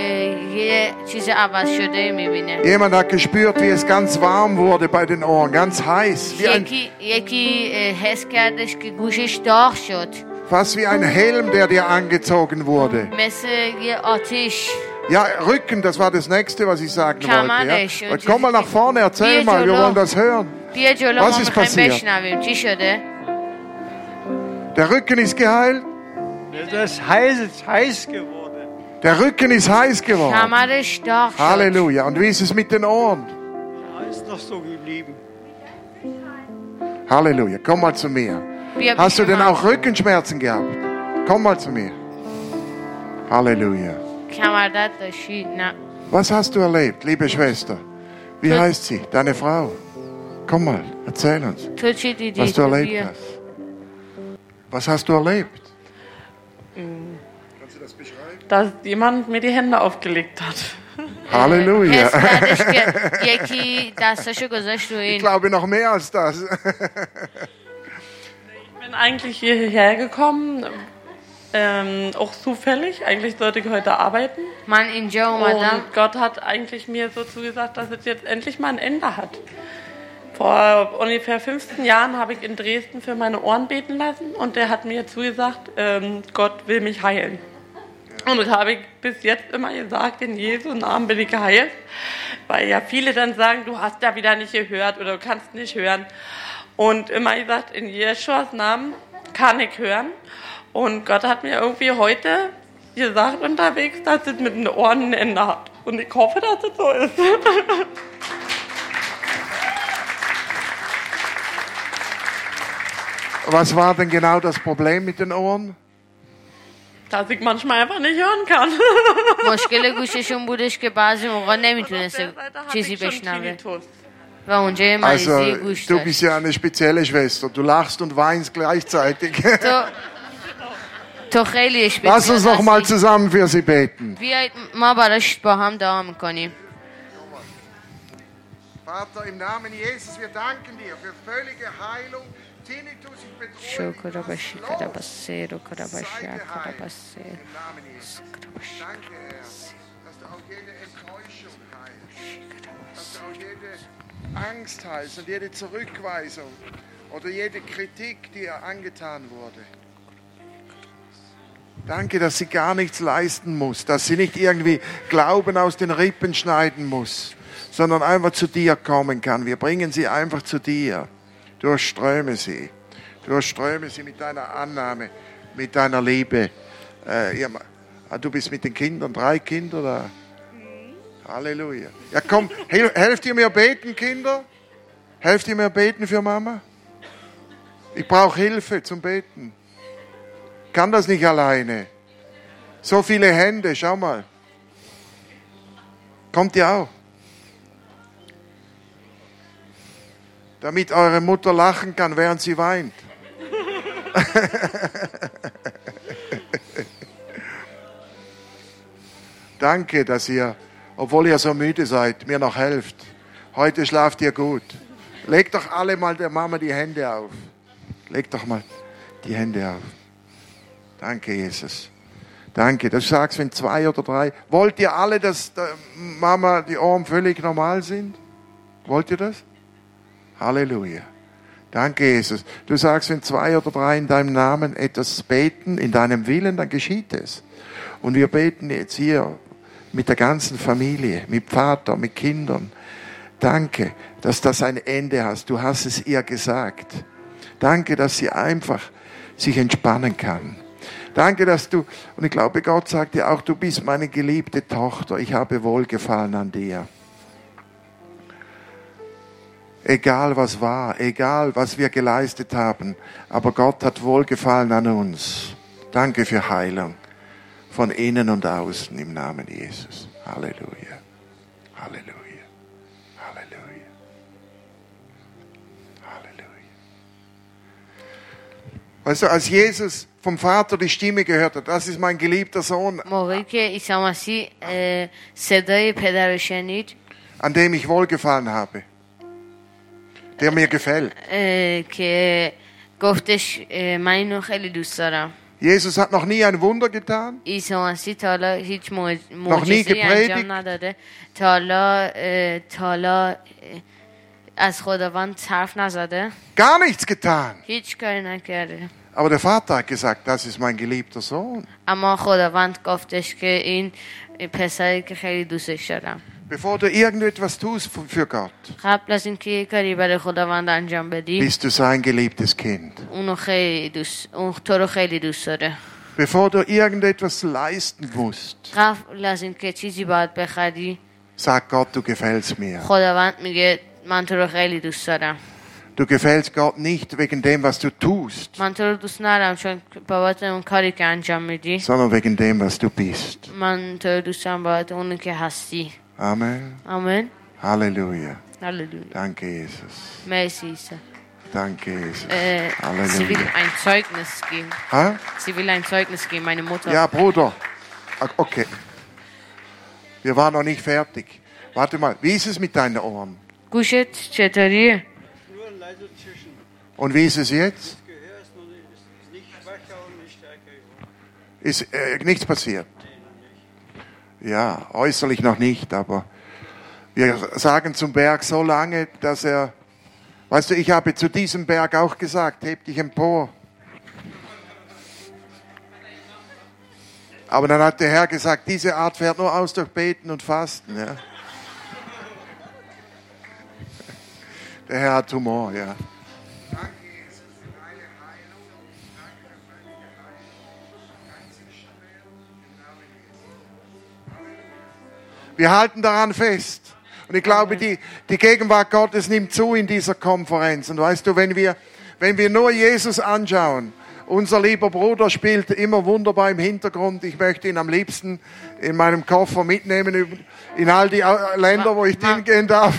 یه چیز عوض شده میبینه؟ Jemand hat gespürt, wie es ganz warm wurde bei den Ohren, ganz heiß, wie ein, یکی یکی اه، حس کردش که گوشش داغ شد، fast wie ein Helm, der dir angezogen wurde. مثل یه آتیش. Ja, Rücken, das war das Nächste, was ich sagen Kamanisch. wollte. Ja. Komm mal nach vorne, erzähl mal, wir wollen das hören. بیا جلو، Was ما ist میخوایم passiert? بشنویم چی شده. Der Rücken ist geheilt, Das ist heiß, ist heiß geworden. der Rücken ist heiß geworden. کمرش داغ شد. Halleluja. Und wie ist es mit den Ohren? Ja, ist noch so geblieben. Halleluja. Komm mal zu mir. بیا Hast du پیش denn من. auch Rückenschmerzen gehabt? Komm mal zu mir. Halleluja. کمردرد داشتی؟ نه. Was hast du erlebt, liebe Schwester? Wie Gut. heißt sie? Deine Frau? Komm mal, erzähl uns, تو چی دیدی؟ was du تو erlebt بیا. hast. Was hast du erlebt? Dass jemand mir die Hände aufgelegt hat. Halleluja. حس کردش که یکی دستاشو گذاشت رو Ich این. glaube noch mehr als das. Ich bin eigentlich hierher gekommen, ähm, auch zufällig. Eigentlich sollte ich heute arbeiten. من اینجا اومدم. Und Gott hat eigentlich mir so zugesagt, dass es jetzt endlich mal ein Ende hat. Vor ungefähr fünfzehn Jahren habe ich in Dresden für meine Ohren beten lassen und der hat mir zugesagt, ähm, Gott will mich heilen. Und das habe ich bis jetzt immer gesagt, in Jesu Namen bin ich geheilt. Weil ja viele dann sagen, du hast ja wieder nicht gehört oder du kannst nicht hören. Und immer gesagt, in Jeschuas Namen kann ich hören. Und Gott hat mir irgendwie heute gesagt unterwegs, dass es mit den Ohren ein Ende hat. Und ich hoffe, dass es so ist. Was war denn genau das Problem mit den Ohren? Dass ich manchmal einfach nicht hören kann. مشکل گوششون بودش که بعضی موقع Auf نمیتونسته der Seite hatte چیزی ich schon بشنوه Tinnitus. و اونجا یه مریضی Also, گوش du bist داشت. ja eine spezielle Schwester. Du lachst und weinst gleichzeitig. تو تو خیلی Lass uns اشپیتال noch mal هستی. zusammen für sie beten. بیایید ما براش با هم دعا میکنیم. Vater, im Namen Jesus, wir danken dir für völlige Heilung. Tinnitus, ich bedrohe شکر باشی کدا بسه رو کدا باشی Seite کدا heil. بسه Im Namen Jesus. Danke, Herr, dass du auch jede Enttäuschung heilst. Dass du auch jede Angst heilst und jede Zurückweisung oder jede Kritik, die ihr angetan wurde. Danke, dass sie gar nichts leisten muss, dass sie nicht irgendwie Glauben aus den Rippen schneiden muss, sondern einfach zu dir kommen kann. Wir bringen sie einfach zu dir. Durchströme sie. Durchströme sie mit deiner Annahme, mit deiner Liebe. Äh, ja, du bist mit den Kindern, drei Kinder da. Halleluja. Ja, komm, hel- helft ihr mir beten, Kinder? Helft ihr mir beten für Mama? Ich brauche Hilfe zum Beten. Kann das nicht alleine. So viele Hände, schau mal. Kommt ihr auch? Damit eure Mutter lachen kann, während sie weint. Danke, dass ihr, obwohl ihr so müde seid, mir noch helft. Heute schlaft ihr gut. Legt doch alle mal der Mama die Hände auf. Legt doch mal die Hände auf. Danke, Jesus. Danke. Du sagst, wenn zwei oder drei. Wollt ihr alle, dass der Mama die Ohren völlig normal sind? Wollt ihr das? Halleluja. Danke, Jesus. Du sagst, wenn zwei oder drei in deinem Namen etwas beten, in deinem Willen, dann geschieht es. Und wir beten jetzt hier mit der ganzen Familie, mit Vater, mit Kindern. Danke, dass das ein Ende hast. Du hast es ihr gesagt. Danke, dass sie einfach sich entspannen kann. Danke, dass du, und ich glaube, Gott sagt dir auch, du bist meine geliebte Tochter. Ich habe Wohlgefallen an dir. Egal was war, egal was wir geleistet haben, aber Gott hat Wohlgefallen an uns. Danke für Heilung von innen und außen im Namen Jesus. Halleluja. Halleluja. Halleluja. Halleluja. Weißt du, als Jesus vom Vater die Stimme gehört hat, das ist mein geliebter Sohn, موقعی که عیسی مسیح اه، صدای پدر رو شنید an dem ich Wohlgefallen habe, der mir gefällt. اه، که گفتش اه، من اینو خیلی دوست دارم. Jesus hat noch nie ein Wunder getan. عیسی مسیح تا حالا هیچ معج- nie معجزه‌ای gepredigt. انجام نداده. تا حالا اه، تا حالا اه، از خداوند حرف نزده. Gar nichts getan. هیچ کاری نکرده. Aber der Vater hat gesagt, das ist mein geliebter Sohn. اما خداوند گفتش که این پسری که خیلی دوستش دارم. Bevor du irgendetwas tust für Gott, قبل از اینکه یه کاری برای خداوند انجام بدی bist du sein geliebtes Kind. اونو خیلی دوست اون تو رو خیلی دوست داره. Bevor du irgendetwas leisten musst, قبل از اینکه چیزی باید بخری sag Gott, du gefällst mir. خداوند میگه من تو رو خیلی دوست دارم. Du gefällst Gott nicht wegen dem, was du tust, من تو رو دوست ندارم چون بابت اون کاری که انجام میدی. sondern wegen dem, was du bist. من تو رو دوست دارم بابت اونی که هستی. Amen. آمین. Halleluja. Halleluja. Danke, Jesus. مرسی عیسی. Danke, Jesus. Äh, sie will Halleluja. ein Zeugnis geben. Ha? Sie will ein Zeugnis geben, meine Mutter. Ja, Bruder. Okay. Wir waren noch nicht fertig. Warte mal, wie ist es mit deinen Ohren? گوشت چطوریه؟ Und wie ist es jetzt? Ist äh, nichts passiert? Ja, äußerlich noch nicht, aber wir sagen zum Berg so lange, dass er, weißt du, ich habe zu diesem Berg auch gesagt, heb dich empor. Aber dann hat der Herr gesagt, diese Art fährt nur aus durch Beten und Fasten. Ja. Der Herr hat Humor, ja. Wir halten daran fest. Und ich glaube, die, die Gegenwart Gottes nimmt zu in dieser Konferenz. Und weißt du, wenn wir, wenn wir nur Jesus anschauen, unser lieber Bruder spielt immer wunderbar im Hintergrund. Ich möchte ihn am liebsten in meinem Koffer mitnehmen, in all die Länder, wo ich hingehen darf.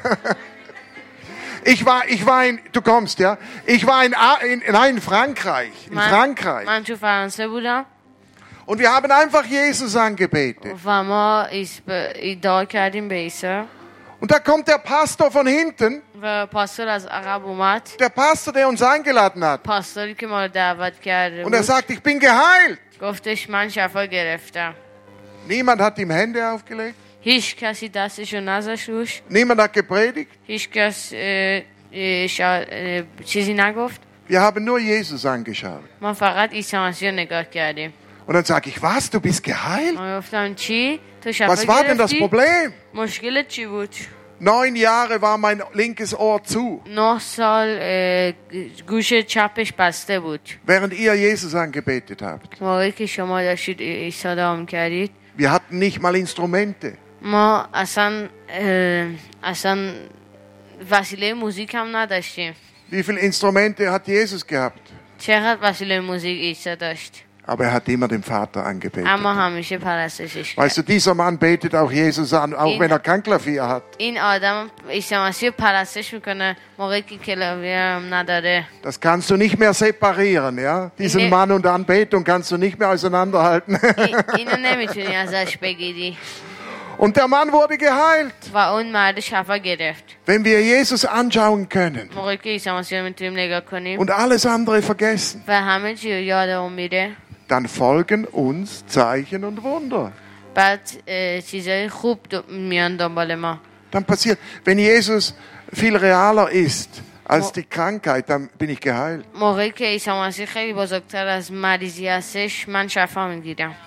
Ich war, ich war in, du kommst, ja? Ich war in, in, nein, in Frankreich. In Frankreich. من تو فرانسه بودم Und wir haben einfach Jesus angebetet. و ما دعا کردیم به عیسی Und da kommt der Pastor von hinten, و پاستور از عقب اومد. der Pastor, der uns eingeladen hat. پاستوری که ما رو دعوت کرده Und er بود sagt, ich bin geheilt. گفتش من شفا گرفتم. Niemand hat ihm Hände aufgelegt. هیچ کسی دستشو نذاشت روش. Niemand hat gepredigt. هیچ کس اه، اه، شا- اه، چیزی نگفت. Wir haben nur Jesus angeschaut. ما فقط عیسی مسیح رو نگاه کردیم. Und dann sage ich, was, du bist geheilt? ما گفتم چی؟ تو شفا Was war denn das گرفتی؟ Problem? مشکلت چی بود؟ Neun Jahre war mein linkes Ohr zu, نه سال اه، گوش چپش بسته بود. während ihr Jesus angebetet habt. موقعی که شما داشتید عیسی دعا می‌کردید Wir hatten nicht mal Instrumente. ما اصلا اه، اصلا وسیله موزیک هم نداشتیم. Wie viele Instrumente hat Jesus gehabt? چقدر وسیله موزیک عیسی داشت. Aber er hat immer den Vater angebetet. اما همیشه پرستشش Weißt du, کرد. dieser Mann betet auch Jesus an, auch wenn er kein Klavier hat. این آدم عیسی مسیح پرستش میکنه موقعی که کلاویر هم نداره. Das kannst du nicht mehr separieren, ja? Diesen Nee. Mann und Anbetung kannst du nicht mehr auseinanderhalten. این- اینو نمیتونی ازش بگیری. Und der Mann wurde geheilt. و اون مرد شفا گرفت. Wenn wir Jesus anschauen können موقعی که عیسی مسیح رو میتونیم نگاه کنیم und alles andere vergessen, و همه چی رو یادمون میره dann folgen uns Zeichen und Wunder. بعد اه، چیزای خوب دو- میان دنبال ما. Dann passiert, wenn Jesus viel realer ist als die Krankheit, dann bin ich geheilt. موقعی که عیسی مسیح خیلی بزرگتر از مریضی هستش من شفا میگیرم.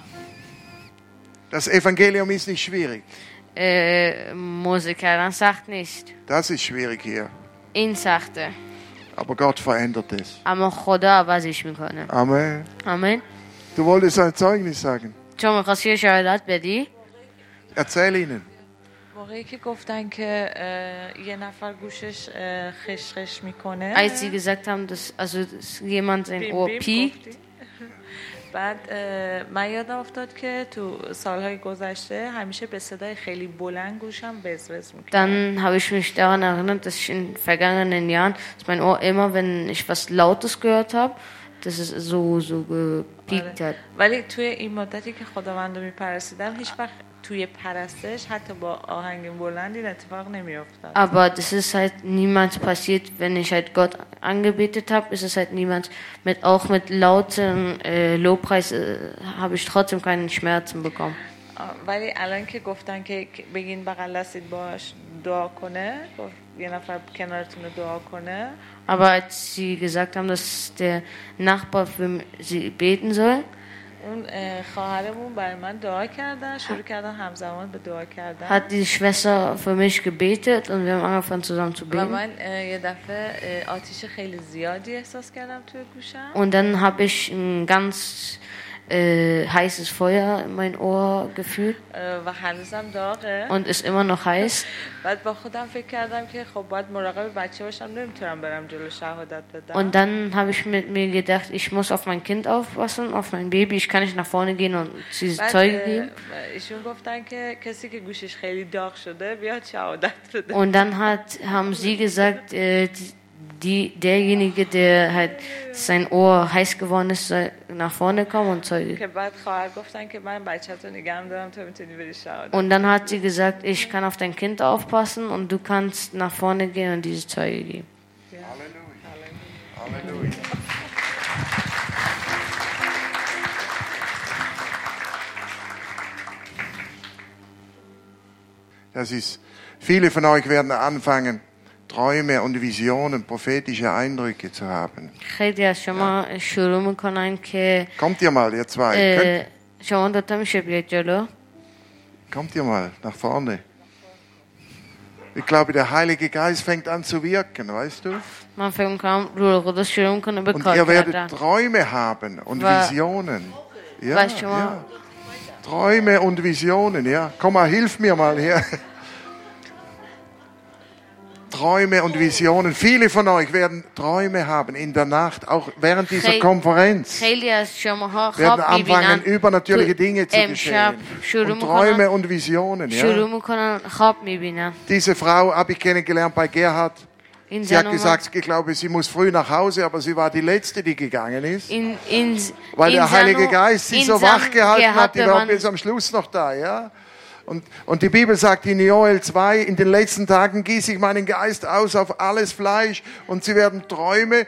Das Evangelium ist nicht schwierig. موزه کردن سخت نیست. Das ist schwierig hier. این سخته. Aber Gott verändert es. اما خدا عوضش میکنه. Amen. آمین. Du wolltest ein Zeugnis sagen. چون میخواستی شهادت بدی؟ Erzähl ihnen. موقعی که گفتن که اه، یه نفر گوشش اه، خش خش میکنه Als sie gesagt haben, dass also dass jemand sein بیم Ohr بیم piekt, گفتی؟ بعد اه، من یادم افتاد که تو سالهای گذشته همیشه به صدای خیلی بلند گوشم وزوز میکنه. dann habe ich mich daran erinnert, dass ich in vergangenen Jahren, dass mein Ohr immer, wenn ich was Lautes gehört habe, dass es so so gepiekt hat. ولی توی این مدتی که خداوند رو میپرستیدم هیچ وقت توی پرستش حتی با آهنگ بلندی اتفاق نمیافتاد. Aber das ist halt niemals passiert, wenn ich halt Gott angebetet habe, ist es halt niemals mit auch mit lauten äh, Lobpreis äh, habe ich trotzdem keine Schmerzen bekommen. ولی الان که گفتن که بگین بغل دستید باش دعا کنه، گفت یه نفر کنارتون رو دعا کنه. Aber als sie gesagt haben, dass der Nachbar für sie beten soll, اون خواهرمون برای من دعا کردن، شروع کردن همزمان به دعا کردن. hat die Schwester für mich gebetet und wir haben angefangen zusammen zu و beten. من یه دفعه آتش خیلی زیادی احساس کردم توی گوشم. Und dann habe ich ein ganz äh, heißes Feuer in mein Ohr gefühlt اه، و هنوزم داغه. und ist immer noch heiß. بعد با خودم فکر کردم که خب باید مراقب بچه باشم، نمیتونم برم جلو شهادت بدم. Und dann habe ich mit mir gedacht, ich muss auf mein Kind aufpassen, auf mein Baby. Ich kann nicht nach vorne gehen und sie بعد Zeuge geben. اه، ایشون گفتن که کسی که گوشش خیلی داغ شده بیاد شهادت بده. Und dann hat, haben sie gesagt, äh, die, derjenige, der halt sein Ohr heiß geworden ist, soll nach vorne kommen und Zeuge. که بعد خواهر گفتن که من بچه‌تو نگم دارم، تو میتونی بری شهادت. Und dann hat sie gesagt, ich kann auf dein Kind aufpassen und du kannst nach vorne gehen und diese Zeuge geben. Halleluja. Das ist, viele von euch werden anfangen, Träume und Visionen, prophetische Eindrücke zu haben. خیلی از شما شروع میکنن که Kommt ihr mal, ihr zwei. اه، Könnt, شما دوتا میشه بیاید جلو. kommt ihr mal nach vorne. Ich glaube, der Heilige Geist fängt an zu wirken, weißt du? من فکر میکنم روح القدس شروع میکنه به Und کار ihr werdet کردن. Träume haben und Wa- Visionen. Ja, Weißt du mal- ja. Träume und Visionen, ja. Komm mal, hilf mir mal hier. Träume und Visionen. Viele von euch werden Träume haben in der Nacht, auch während dieser Hey. Konferenz. خیلی از شماها Werden خواب میبینن anfangen, übernatürliche Dinge zu امشب geschehen. شروع Und Träume میکنن und Visionen, شروع ja. میکنن خواب میبینن. Diese Frau habe ich kennengelernt bei Gerhard. این Sie hat زن gesagt, ich glaube, sie muss früh nach Hause, aber sie war die Letzte, die gegangen ist. این این Weil این der Heilige زن و- Geist sie این so زن wach gehalten که hat, die حتی war من- bis am Schluss noch da, ja. Und, und die Bibel sagt in Joel zwei, in den letzten Tagen gieße ich meinen Geist aus auf alles Fleisch und sie werden Träume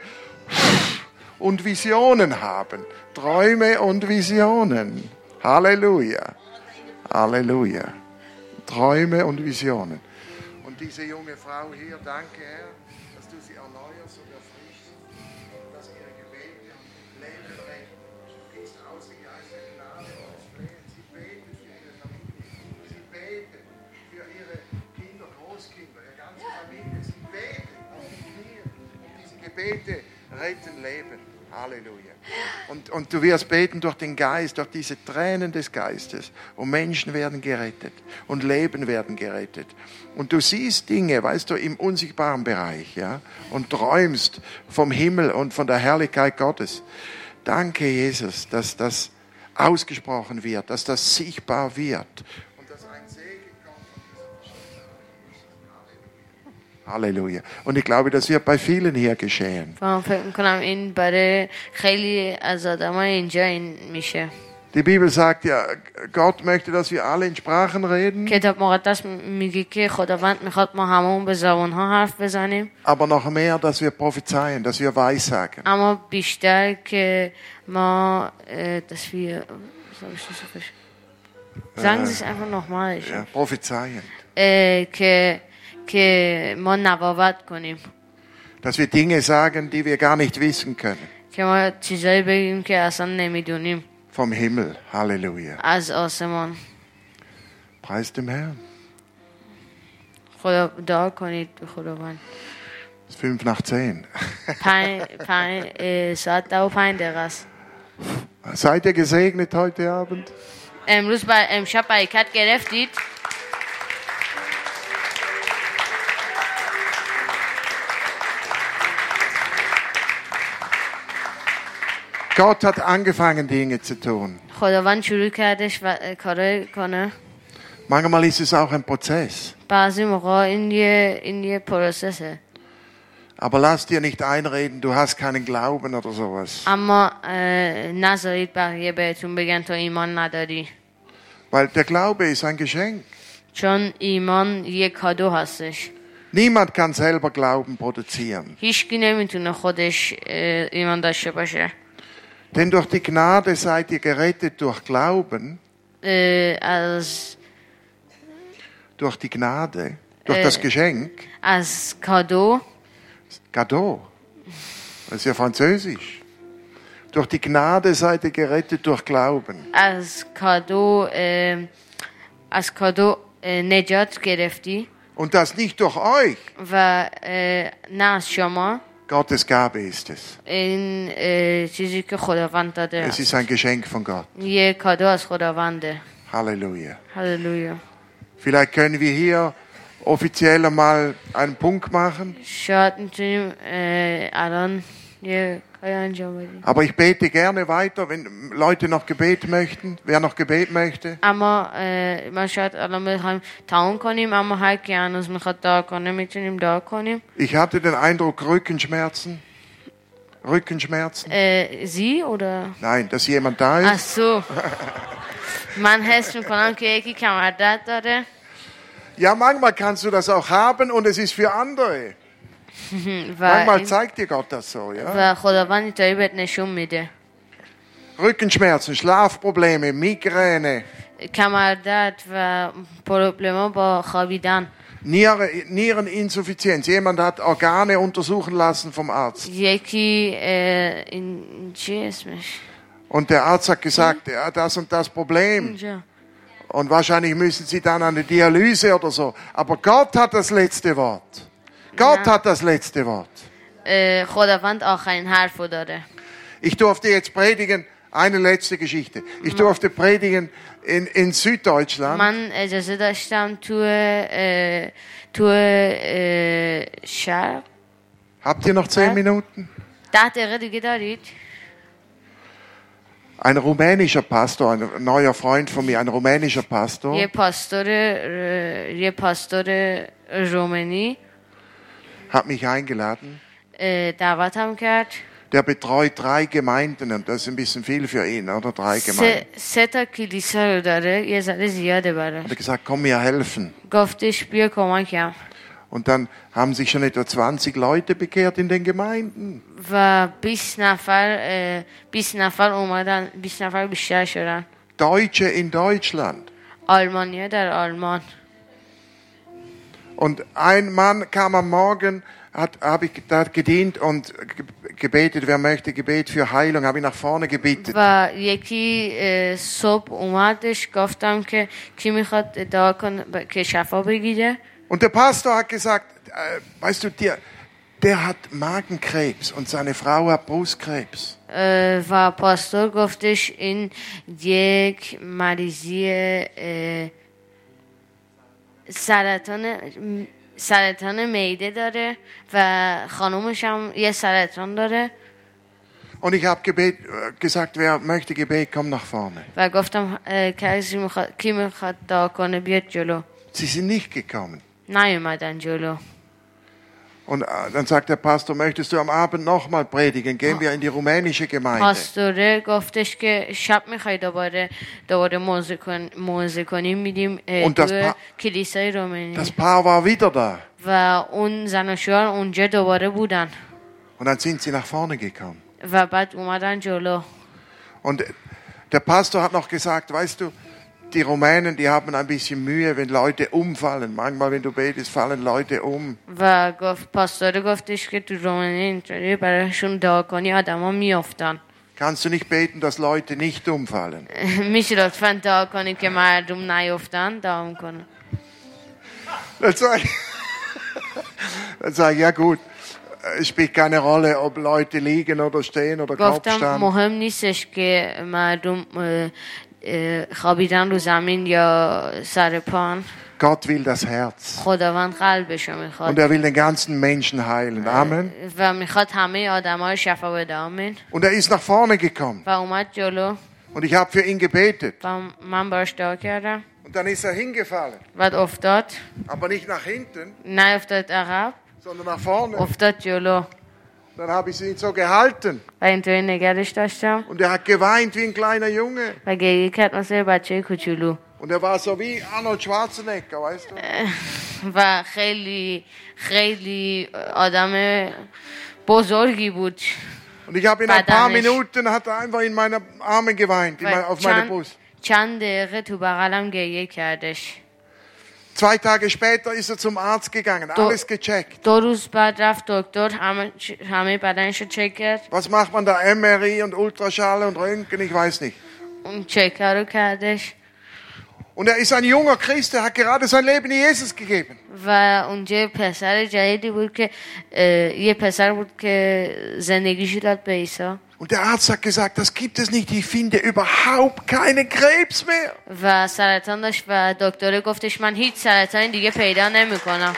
und Visionen haben. Träume und Visionen. Halleluja. Halleluja. Träume und Visionen. Und diese junge Frau hier, danke Herr, dass du sie erneuerst und erfrischst, dass ihre Gebete Leben retten. Du gehst aus in Geist der Gnade und Flehen. Sie betet für ihre Familie. Sie betet für ihre Kinder, Großkinder, ihre ganze Familie. Sie betet auf die Knie und diese Gebete retten Leben. Halleluja. Und, und du wirst beten durch den Geist, durch diese Tränen des Geistes. Und Menschen werden gerettet. Und Leben werden gerettet. Und du siehst Dinge, weißt du, im unsichtbaren Bereich, ja. Und träumst vom Himmel und von der Herrlichkeit Gottes. Danke, Jesus, dass das ausgesprochen wird, dass das sichtbar wird. Und dass ein Segen kommt von dieser Halleluja. Halleluja. Und ich glaube, das wird bei vielen hier geschehen. من فکر میکنم این برای خیلی از آدمای اینجا این میشه. Die Bibel sagt ja, Gott möchte, dass wir alle in Sprachen reden, کتاب مقدس میگه که خداوند میخواد ما همون به زبانها حرف بزنیم، aber noch mehr, dass wir prophezeien, dass wir weissagen. اما بیشتر که ما اه، dass wir soll ich das so verstehen? Sagen Sie es einfach nochmal. Ich- Ja, prophezeien. اه، که که ما نبوت کنیم، Dass wir Dinge sagen, die wir gar nicht wissen können. که ما چیزایی بگیم که اصلا نمیدونیم Vom Himmel. Halleluja. از آسمان. Preis dem Herrn. خدا دعا کنید به خداوند. Es ist fünf nach zehn. پنج پنج اه، ساعت ده و پنج دقیقه است. Seid ihr gesegnet heute Abend? امروز بر امشب برکت گرفتید. Gott hat angefangen, Dinge zu tun. خداوند شروع کردش و کارای کنه. Manchmal ist es auch ein Prozess. بعضی موقع این یه این یه پروسسه. Aber lass dir nicht einreden, du hast keinen Glauben oder sowas. اما اه، نذارید بقیه بهتون بگن تو ایمان نداری. Weil der Glaube ist ein Geschenk. چون ایمان یه کادو هستش. Niemand kann selber Glauben produzieren. هیچکی نمیتونه خودش اه، ایمان داشته باشه. Denn durch die Gnade seid ihr gerettet durch Glauben, اه، از durch die Gnade, durch Äh. das Geschenk, از کادو Cadeau. Das ist ja französisch. Durch die Gnade seid ihr gerettet durch Glauben. از کادو اه، از کادو اه، نجات گرفتی Und das nicht durch euch. و اه، نه از شما. Gottes Gabe ist es. این اه، چیزی که خداوند داده Es ist است. ein Geschenk von Gott. یه کادو از خداونده. Halleluja. هللویا. Vielleicht können wir hier offiziell mal einen Punkt machen. شاید میتونیم اه، الان یه کاری انجام بدیم. Aber ich bete gerne weiter, wenn Leute noch Gebet möchten. Wer noch Gebet möchte? اما اه، ما شاید الان بخوایم تموم کنیم، اما هر کی هنوز میخواد دعا کنه میتونیم دعا کنیم. Ich hatte den Eindruck, Rückenschmerzen. Rückenschmerzen? اه، Sie oder؟ Nein, dass jemand da ist. Ach so. من حس میکنم که یکی کمردرد داره. Ja, manchmal kannst du das auch haben und es ist für andere. و, Manchmal این- zeigt dir Gott das so, ja. و خداوند اینطوری بهت نشون میده. Rückenschmerzen, Schlafprobleme, Migräne, کمردرد و پروبلما با خوابیدن. Niere, Niereninsuffizienz. Jemand hat Organe untersuchen lassen vom Arzt. یکی اه، این چی اسمش؟ Und der Arzt hat gesagt, ja, das und das Problem. اینجا. Und wahrscheinlich müssen sie dann an eine Dialyse oder so. Aber Gott hat das letzte Wort. Gott hat das letzte Wort. اه، خداوند آخرین حرفو داره. Ich durfte jetzt predigen, eine letzte Geschichte. Ich durfte predigen in, in Süddeutschland. من اجازه داشتم تو اه، تو اه، شرق. Habt ihr noch zehn Minuten? ده دقیقه دیگه دارید؟ Ein rumänischer Pastor, ein neuer Freund von mir, ein rumänischer Pastor, یه پاستور اه، یه پاستور رومانی hat mich eingeladen. اه، دعوتم کرد. Der betreut drei Gemeinden und das ist ein bisschen viel für ihn, oder? Drei سه, Gemeinden. سه تا کلیسا رو داره، یه ذره زیاده براش. Hat er gesagt, komm mir helfen. گفتش بیا کمکم. Und dann haben sich schon etwa zwanzig Leute bekehrt in den Gemeinden. و بیست نفر اه، بیست نفر اومدن، بیست نفر بیشتر شدن. Deutsche in Deutschland. آلمانیا در آلمان. Und ein Mann kam am Morgen, hat, habe ich da gedient und ge- gebetet, wer möchte Gebet für Heilung, habe ich nach vorne gebeten. و یکی اه، صبح اومدش گفتم که کی میخواد دعا کنه ب- که شفا بگیره. Und der Pastor hat gesagt, äh, weißt du, der, der hat Magenkrebs und seine Frau hat Brustkrebs. اه، و پاستور گفتش این یک مریضی اه، سرطان سرطان معده داره و خانومش هم یه سرطان داره. Und ich habe Gebet, äh, gesagt, wer möchte Gebet, komm nach vorne. و گفتم اه، کسی میخواد کی میخواد دعا کنه بیاد جلو. Sie sind nicht gekommen. نیومدن جلو. Und äh, dann sagt der Pastor, möchtest du am Abend nochmal predigen? Gehen wir in die rumänische Gemeinde. پاستوره گفتش که شب میخوای دوباره دوباره موزه کن موزه کنیم میدیم اه، Und das تو Pa- کلیسای رومانی. Das Paar war wieder da. و اون زن و شوهر اونجا دوباره بودن Und dann sind sie nach vorne gekommen. و بعد اومدن جلو. Und der Pastor hat noch gesagt, weißt du, die Rumänen, die haben ein bisschen Mühe, wenn Leute umfallen. Manchmal, wenn du betest, fallen Leute um. و گفت پاستوره گفتش که تو رومانی اینطوری براشون دعا کنی آدما میافتن. Kannst du nicht beten, dass Leute nicht umfallen? میشه لطفا دعا کنی که مردم نیافتن؟ دعا میکنه. Dann sage ich, dann sag ich, ja gut, es spielt keine Rolle, ob Leute liegen oder stehen oder گفتم Kopfstand. مهم نیستش که مردم اه، اه، خوابیدن رو زمین یا سر پان. Gott will das Herz. خداوند قلبشو Und میخواد er will den ganzen Menschen heilen. Amen. و میخواد همه آدما رو شفا بده. آمین. Und er ist nach vorne gekommen. و اومد جلو Und ich habe für ihn gebetet. و من باش دعا کردم. Und dann ist er hingefallen. بعد افتاد، Aber nicht nach hinten, نیفتاد عقب، sondern nach vorne. افتاد جلو Dann habe ich ihn so gehalten. و اینطوری نگرش داشتم Und er hat geweint wie ein kleiner Junge. و گریه کرد مثل بچه کوچولو Und er war so wie Arnold Schwarzenegger, weißt du? و خیلی خیلی آدم بزرگی بود. Und ich habe in ein paar Badanisch. Minuten, hat er einfach in meine Arme geweint, in mein, و auf meine چند, Brust. چند دقیقه تو بغلم گریه کردش. Zwei Tage später ist er zum Arzt gegangen, alles gecheckt. دو روز بعد رفت دکتر، همه همه بدنشو چک کرد. Was macht man da? M R I und Ultraschall und Röntgen, ich weiß nicht. اون چک رو کردش. Und er ist ein junger Christ, der hat gerade sein Leben Jesus gegeben. و اونجا پسر جدیدی بود که اه، یه پسر بود که زندگیشو داد به عیسی. Und der Arzt hat gesagt, das gibt es nicht, ich finde überhaupt keinen Krebs mehr. و سرطان داشت و دکتر گفتش من هیچ سرطانی دیگه پیدا نمیکنم.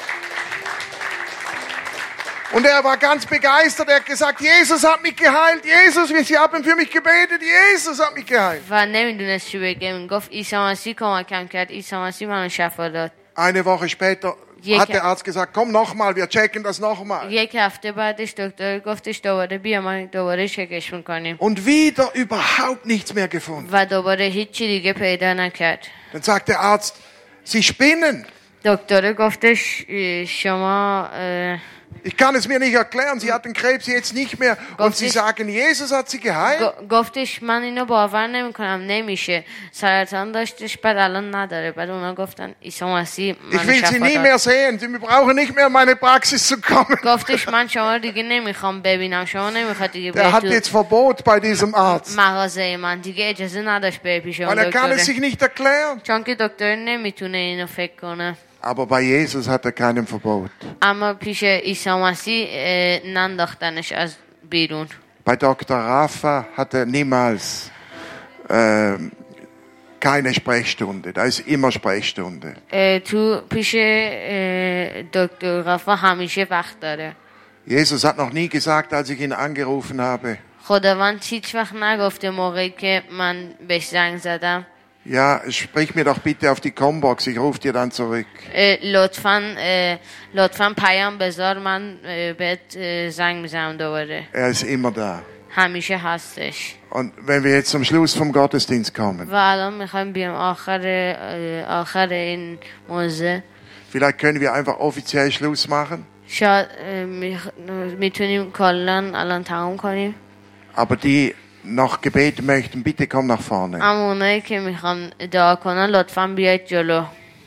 Und er war ganz begeistert, er hat gesagt, Jesus hat mich geheilt, Jesus, Sie haben für mich gebetet, Jesus hat mich geheilt. و نمیدونست چی بگه. گفت عیسی مسیح کمکم کرد، عیسی مسیح منو شفا داد. Eine Woche später Jeke- hat der Arzt gesagt, komm nochmal, wir checken das nochmal. یک هفته بعدش دکتر گفتش دوباره بیا ما دوباره چکش میکنیم. Und wieder überhaupt nichts mehr gefunden. و دوباره هیچی دیگه پیدا نکرد. Dann sagt der Arzt, Sie spinnen. دکتر گفتش اه، شما اه، Ich kann es mir nicht erklären, Sie hatten Krebs jetzt nicht mehr. Und Sie ich- sagen, Jesus hat Sie geheilt. گ- گفتش من اینو باور نمیکنم نمیشه سرطان داشتش بعد الان نداره بعد اونا گفتن عیسی مسیح Ich منو will Sie شفا nie داد. mehr sehen. Sie brauchen nicht mehr in meine Praxis zu kommen. گفتش من شما رو دیگه نمیخوام ببینم شما نمیخواد دیگه Der hat بیاید jetzt Verbot bei diesem Arzt. تو مغازه من دیگه اجازه نداشت بره پیش اون Weil er kann es دکتره sich nicht erklären. چون که دکتر نمیتونه اینو فکر کنه Aber bei Jesus hat er keinen Verbot. اما پیش عیسی مسیح اه، ننداختنش از بیرون. Bei Doktor Rafa hat er niemals ähm, keine Sprechstunde. Da ist immer Sprechstunde. اه، تو پیش اه، دکتر غفا همیشه وقت داره. Jesus hat noch nie gesagt, als ich ihn angerufen habe, خداوند هیچ وقت نگفته موقعی که من بهش زنگ زدم ja, sprich mir doch bitte auf die Combox, ich rufe dir dann zurück. اه، لطفاً اه، لطفاً پیام بذار من اه، بهت اه، زنگ میزنم دوباره. Er ist immer da. همیشه هستش. Und wenn wir jetzt zum Schluss vom Gottesdienst kommen, و الان میخوایم بیام آخر اه، آخر این موزه vielleicht können wir einfach offiziell Schluss machen, شاید اه، میخ- میتونیم کلا الان تمام کنیم. aber die noch gebeten möchten, bitte komm nach vorne. اما اونایی که میخوان دعا کنن لطفاً بیاید جلو.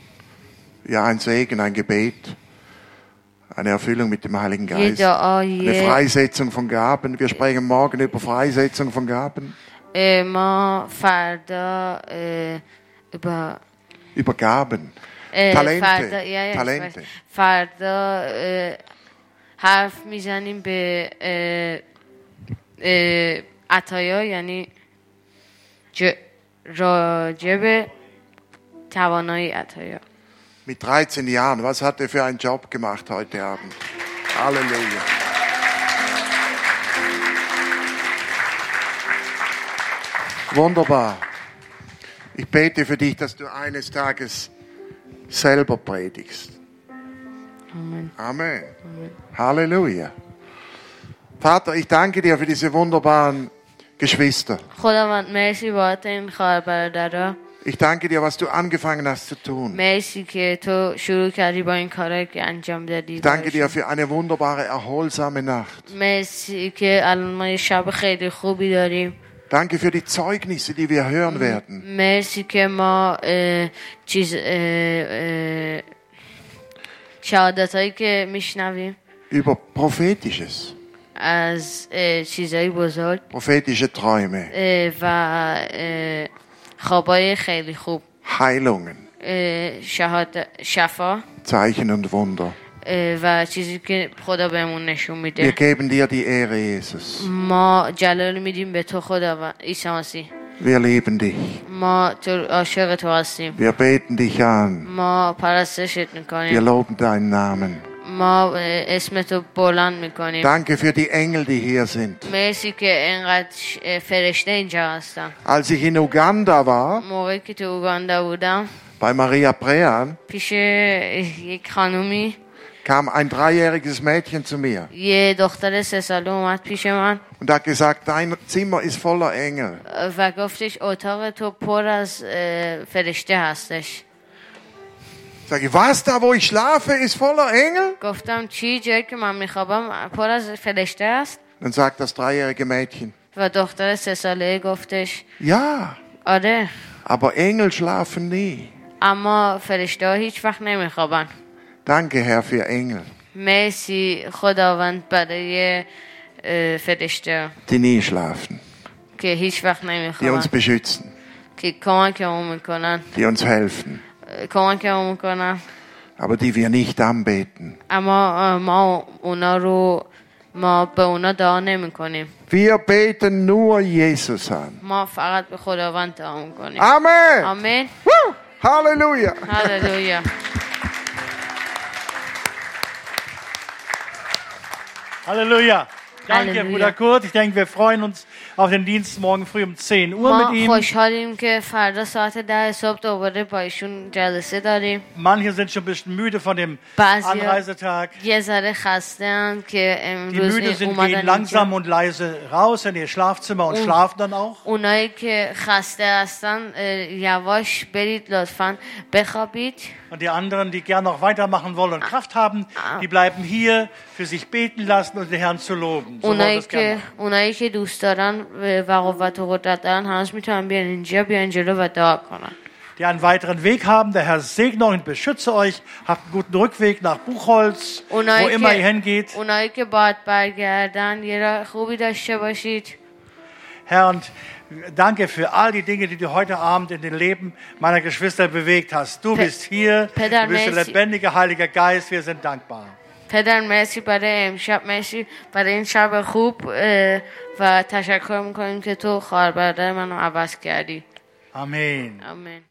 Ja, ein Segen, ein Gebet, eine Erfüllung mit dem Heiligen یه Geist, دعا eine یه Freisetzung von Gaben. Wir sprechen morgen über Freisetzung von Gaben, اه، ما فردا اه، با über Gaben, اه، Talente, فردا یا- یا- Talente. فردا اه، حرف میزنیم به اه، اه، عطایا یعنی ج- راجب توانایی عطایا. Mit dreizehn Jahren, was hat er für einen Job gemacht heute Abend? Halleluja. Wunderbar. Ich bete für dich, dass du eines Tages selber predigst. Amen. Amen. Halleluja. Vater, ich danke dir für diese wunderbaren Geschwister. خداوند مرسی بابت این خواهر برادرها. Ich danke dir, was du angefangen hast zu tun. مرسی که تو شروع کردی با این کارهایی که انجام دادی. Ich danke dir für eine wunderbare, erholsame Nacht. مرسی که الان ما یه شب خیلی خوبی داریم. Danke für die Zeugnisse, die wir hören werden. مرسی که ما اه، چیز اه، اه، شهادت هایی که میشنویم Über Prophetisches, از اه، چیزهای بزرگ prophetische Träume, اه، و اه، خوابای خیلی خوب Heilungen, اه، شهادت شفا Zeichen und Wunder. اه، و چیزی که خدا بهمون نشون Wir میده. geben dir die Ehre, Jesus. ما جلال میدیم به تو خدا و عیسی مسیح. Wir lieben dich. ما تو عاشق تو هستیم. Wir beten dich an. ما پرستشت Wir میکنیم. loben deinen Namen. ما اه، اسم تو بلند میکنیم. Danke für die Engel, die hier sind. مرسی که اینقدر اه، فرشته اینجا هستن. Als ich in Uganda war, موقعی که تو اوگاندا بودم bei Maria Prean, پیش یک خانومی kam ein dreijähriges Mädchen zu mir یه دختر سه ساله اومد پیش من und hat gesagt, dein Zimmer ist voller Engel. و گفتش اتاق تو پر از اه، فرشته هستش. Sag ich, was, da wo ich schlafe, ist voller Engel? گفتم چی؟ جایی که من میخوابم پر از فرشته است؟ Dann sagt das dreijährige Mädchen, و دختر سه ساله گفتش ja, آره aber Engel schlafen nie. اما فرشته ها هیچ وقت نمیخوابن. Danke, Herr, für Engel, مرسی خداوند برای اه، فرشته die nie schlafen, که هیچ وقت die uns نمیخوابن beschützen. که که کمکمون میکنن die uns helfen, کمکمون میکنن aber die wir nicht anbeten. اما ما اونا رو ما به اونا دعا نمی کنیم. Wir beten nur Jesus an. ما فقط به خداوند دعا میکنیم. Amen. آمین. Halleluja. هللویا. Halleluja. Danke, Halleluja. Bruder Kurt. Ich denke, wir freuen uns auf den Dienst morgen früh um zehn Uhr ما mit ihm. خوشحالیم که فردا ساعت ده صبح دوباره با ایشون جلسه داریم. Manche sind schon ein bisschen müde von dem بعضی Anreisetag. یه ذره خسته‌اند که Die امروز müde sind, اومدن gehen langsam اینجا. und leise raus in ihr Schlafzimmer und Und- schlafen dann auch. اونایی که خسته هستن اه، یواش برید لطفاً بخوابید. Und die anderen, die gerne noch weitermachen wollen und Kraft haben, die bleiben hier für sich beten lassen und den Herrn zu loben. So wollen wir اونایی es gerne که machen. اونایی که دوست دارن و قوت و قدرت دارن هنوز میتونن بیان اینجا بیان جلو و دعا کنن. Die einen weiteren Weg haben, der Herr segne euch und beschütze euch. Habt einen guten Rückweg nach Buchholz, wo اونایی immer ihr که hingeht. اونایی که باید برگردن یه راه خوبی داشته باشید. Herr, und danke für all die Dinge, die du heute Abend in den Leben meiner Geschwister bewegt hast. Du Pe- bist hier, Peter, du bist der merci. lebendige Heiliger Geist. Wir sind dankbar. پدر مرسی برای امشب، مرسی برای این شب خوب اه، و تشکر میکنیم که تو خواهر برادر منو عوض کردی. Amen. آمین.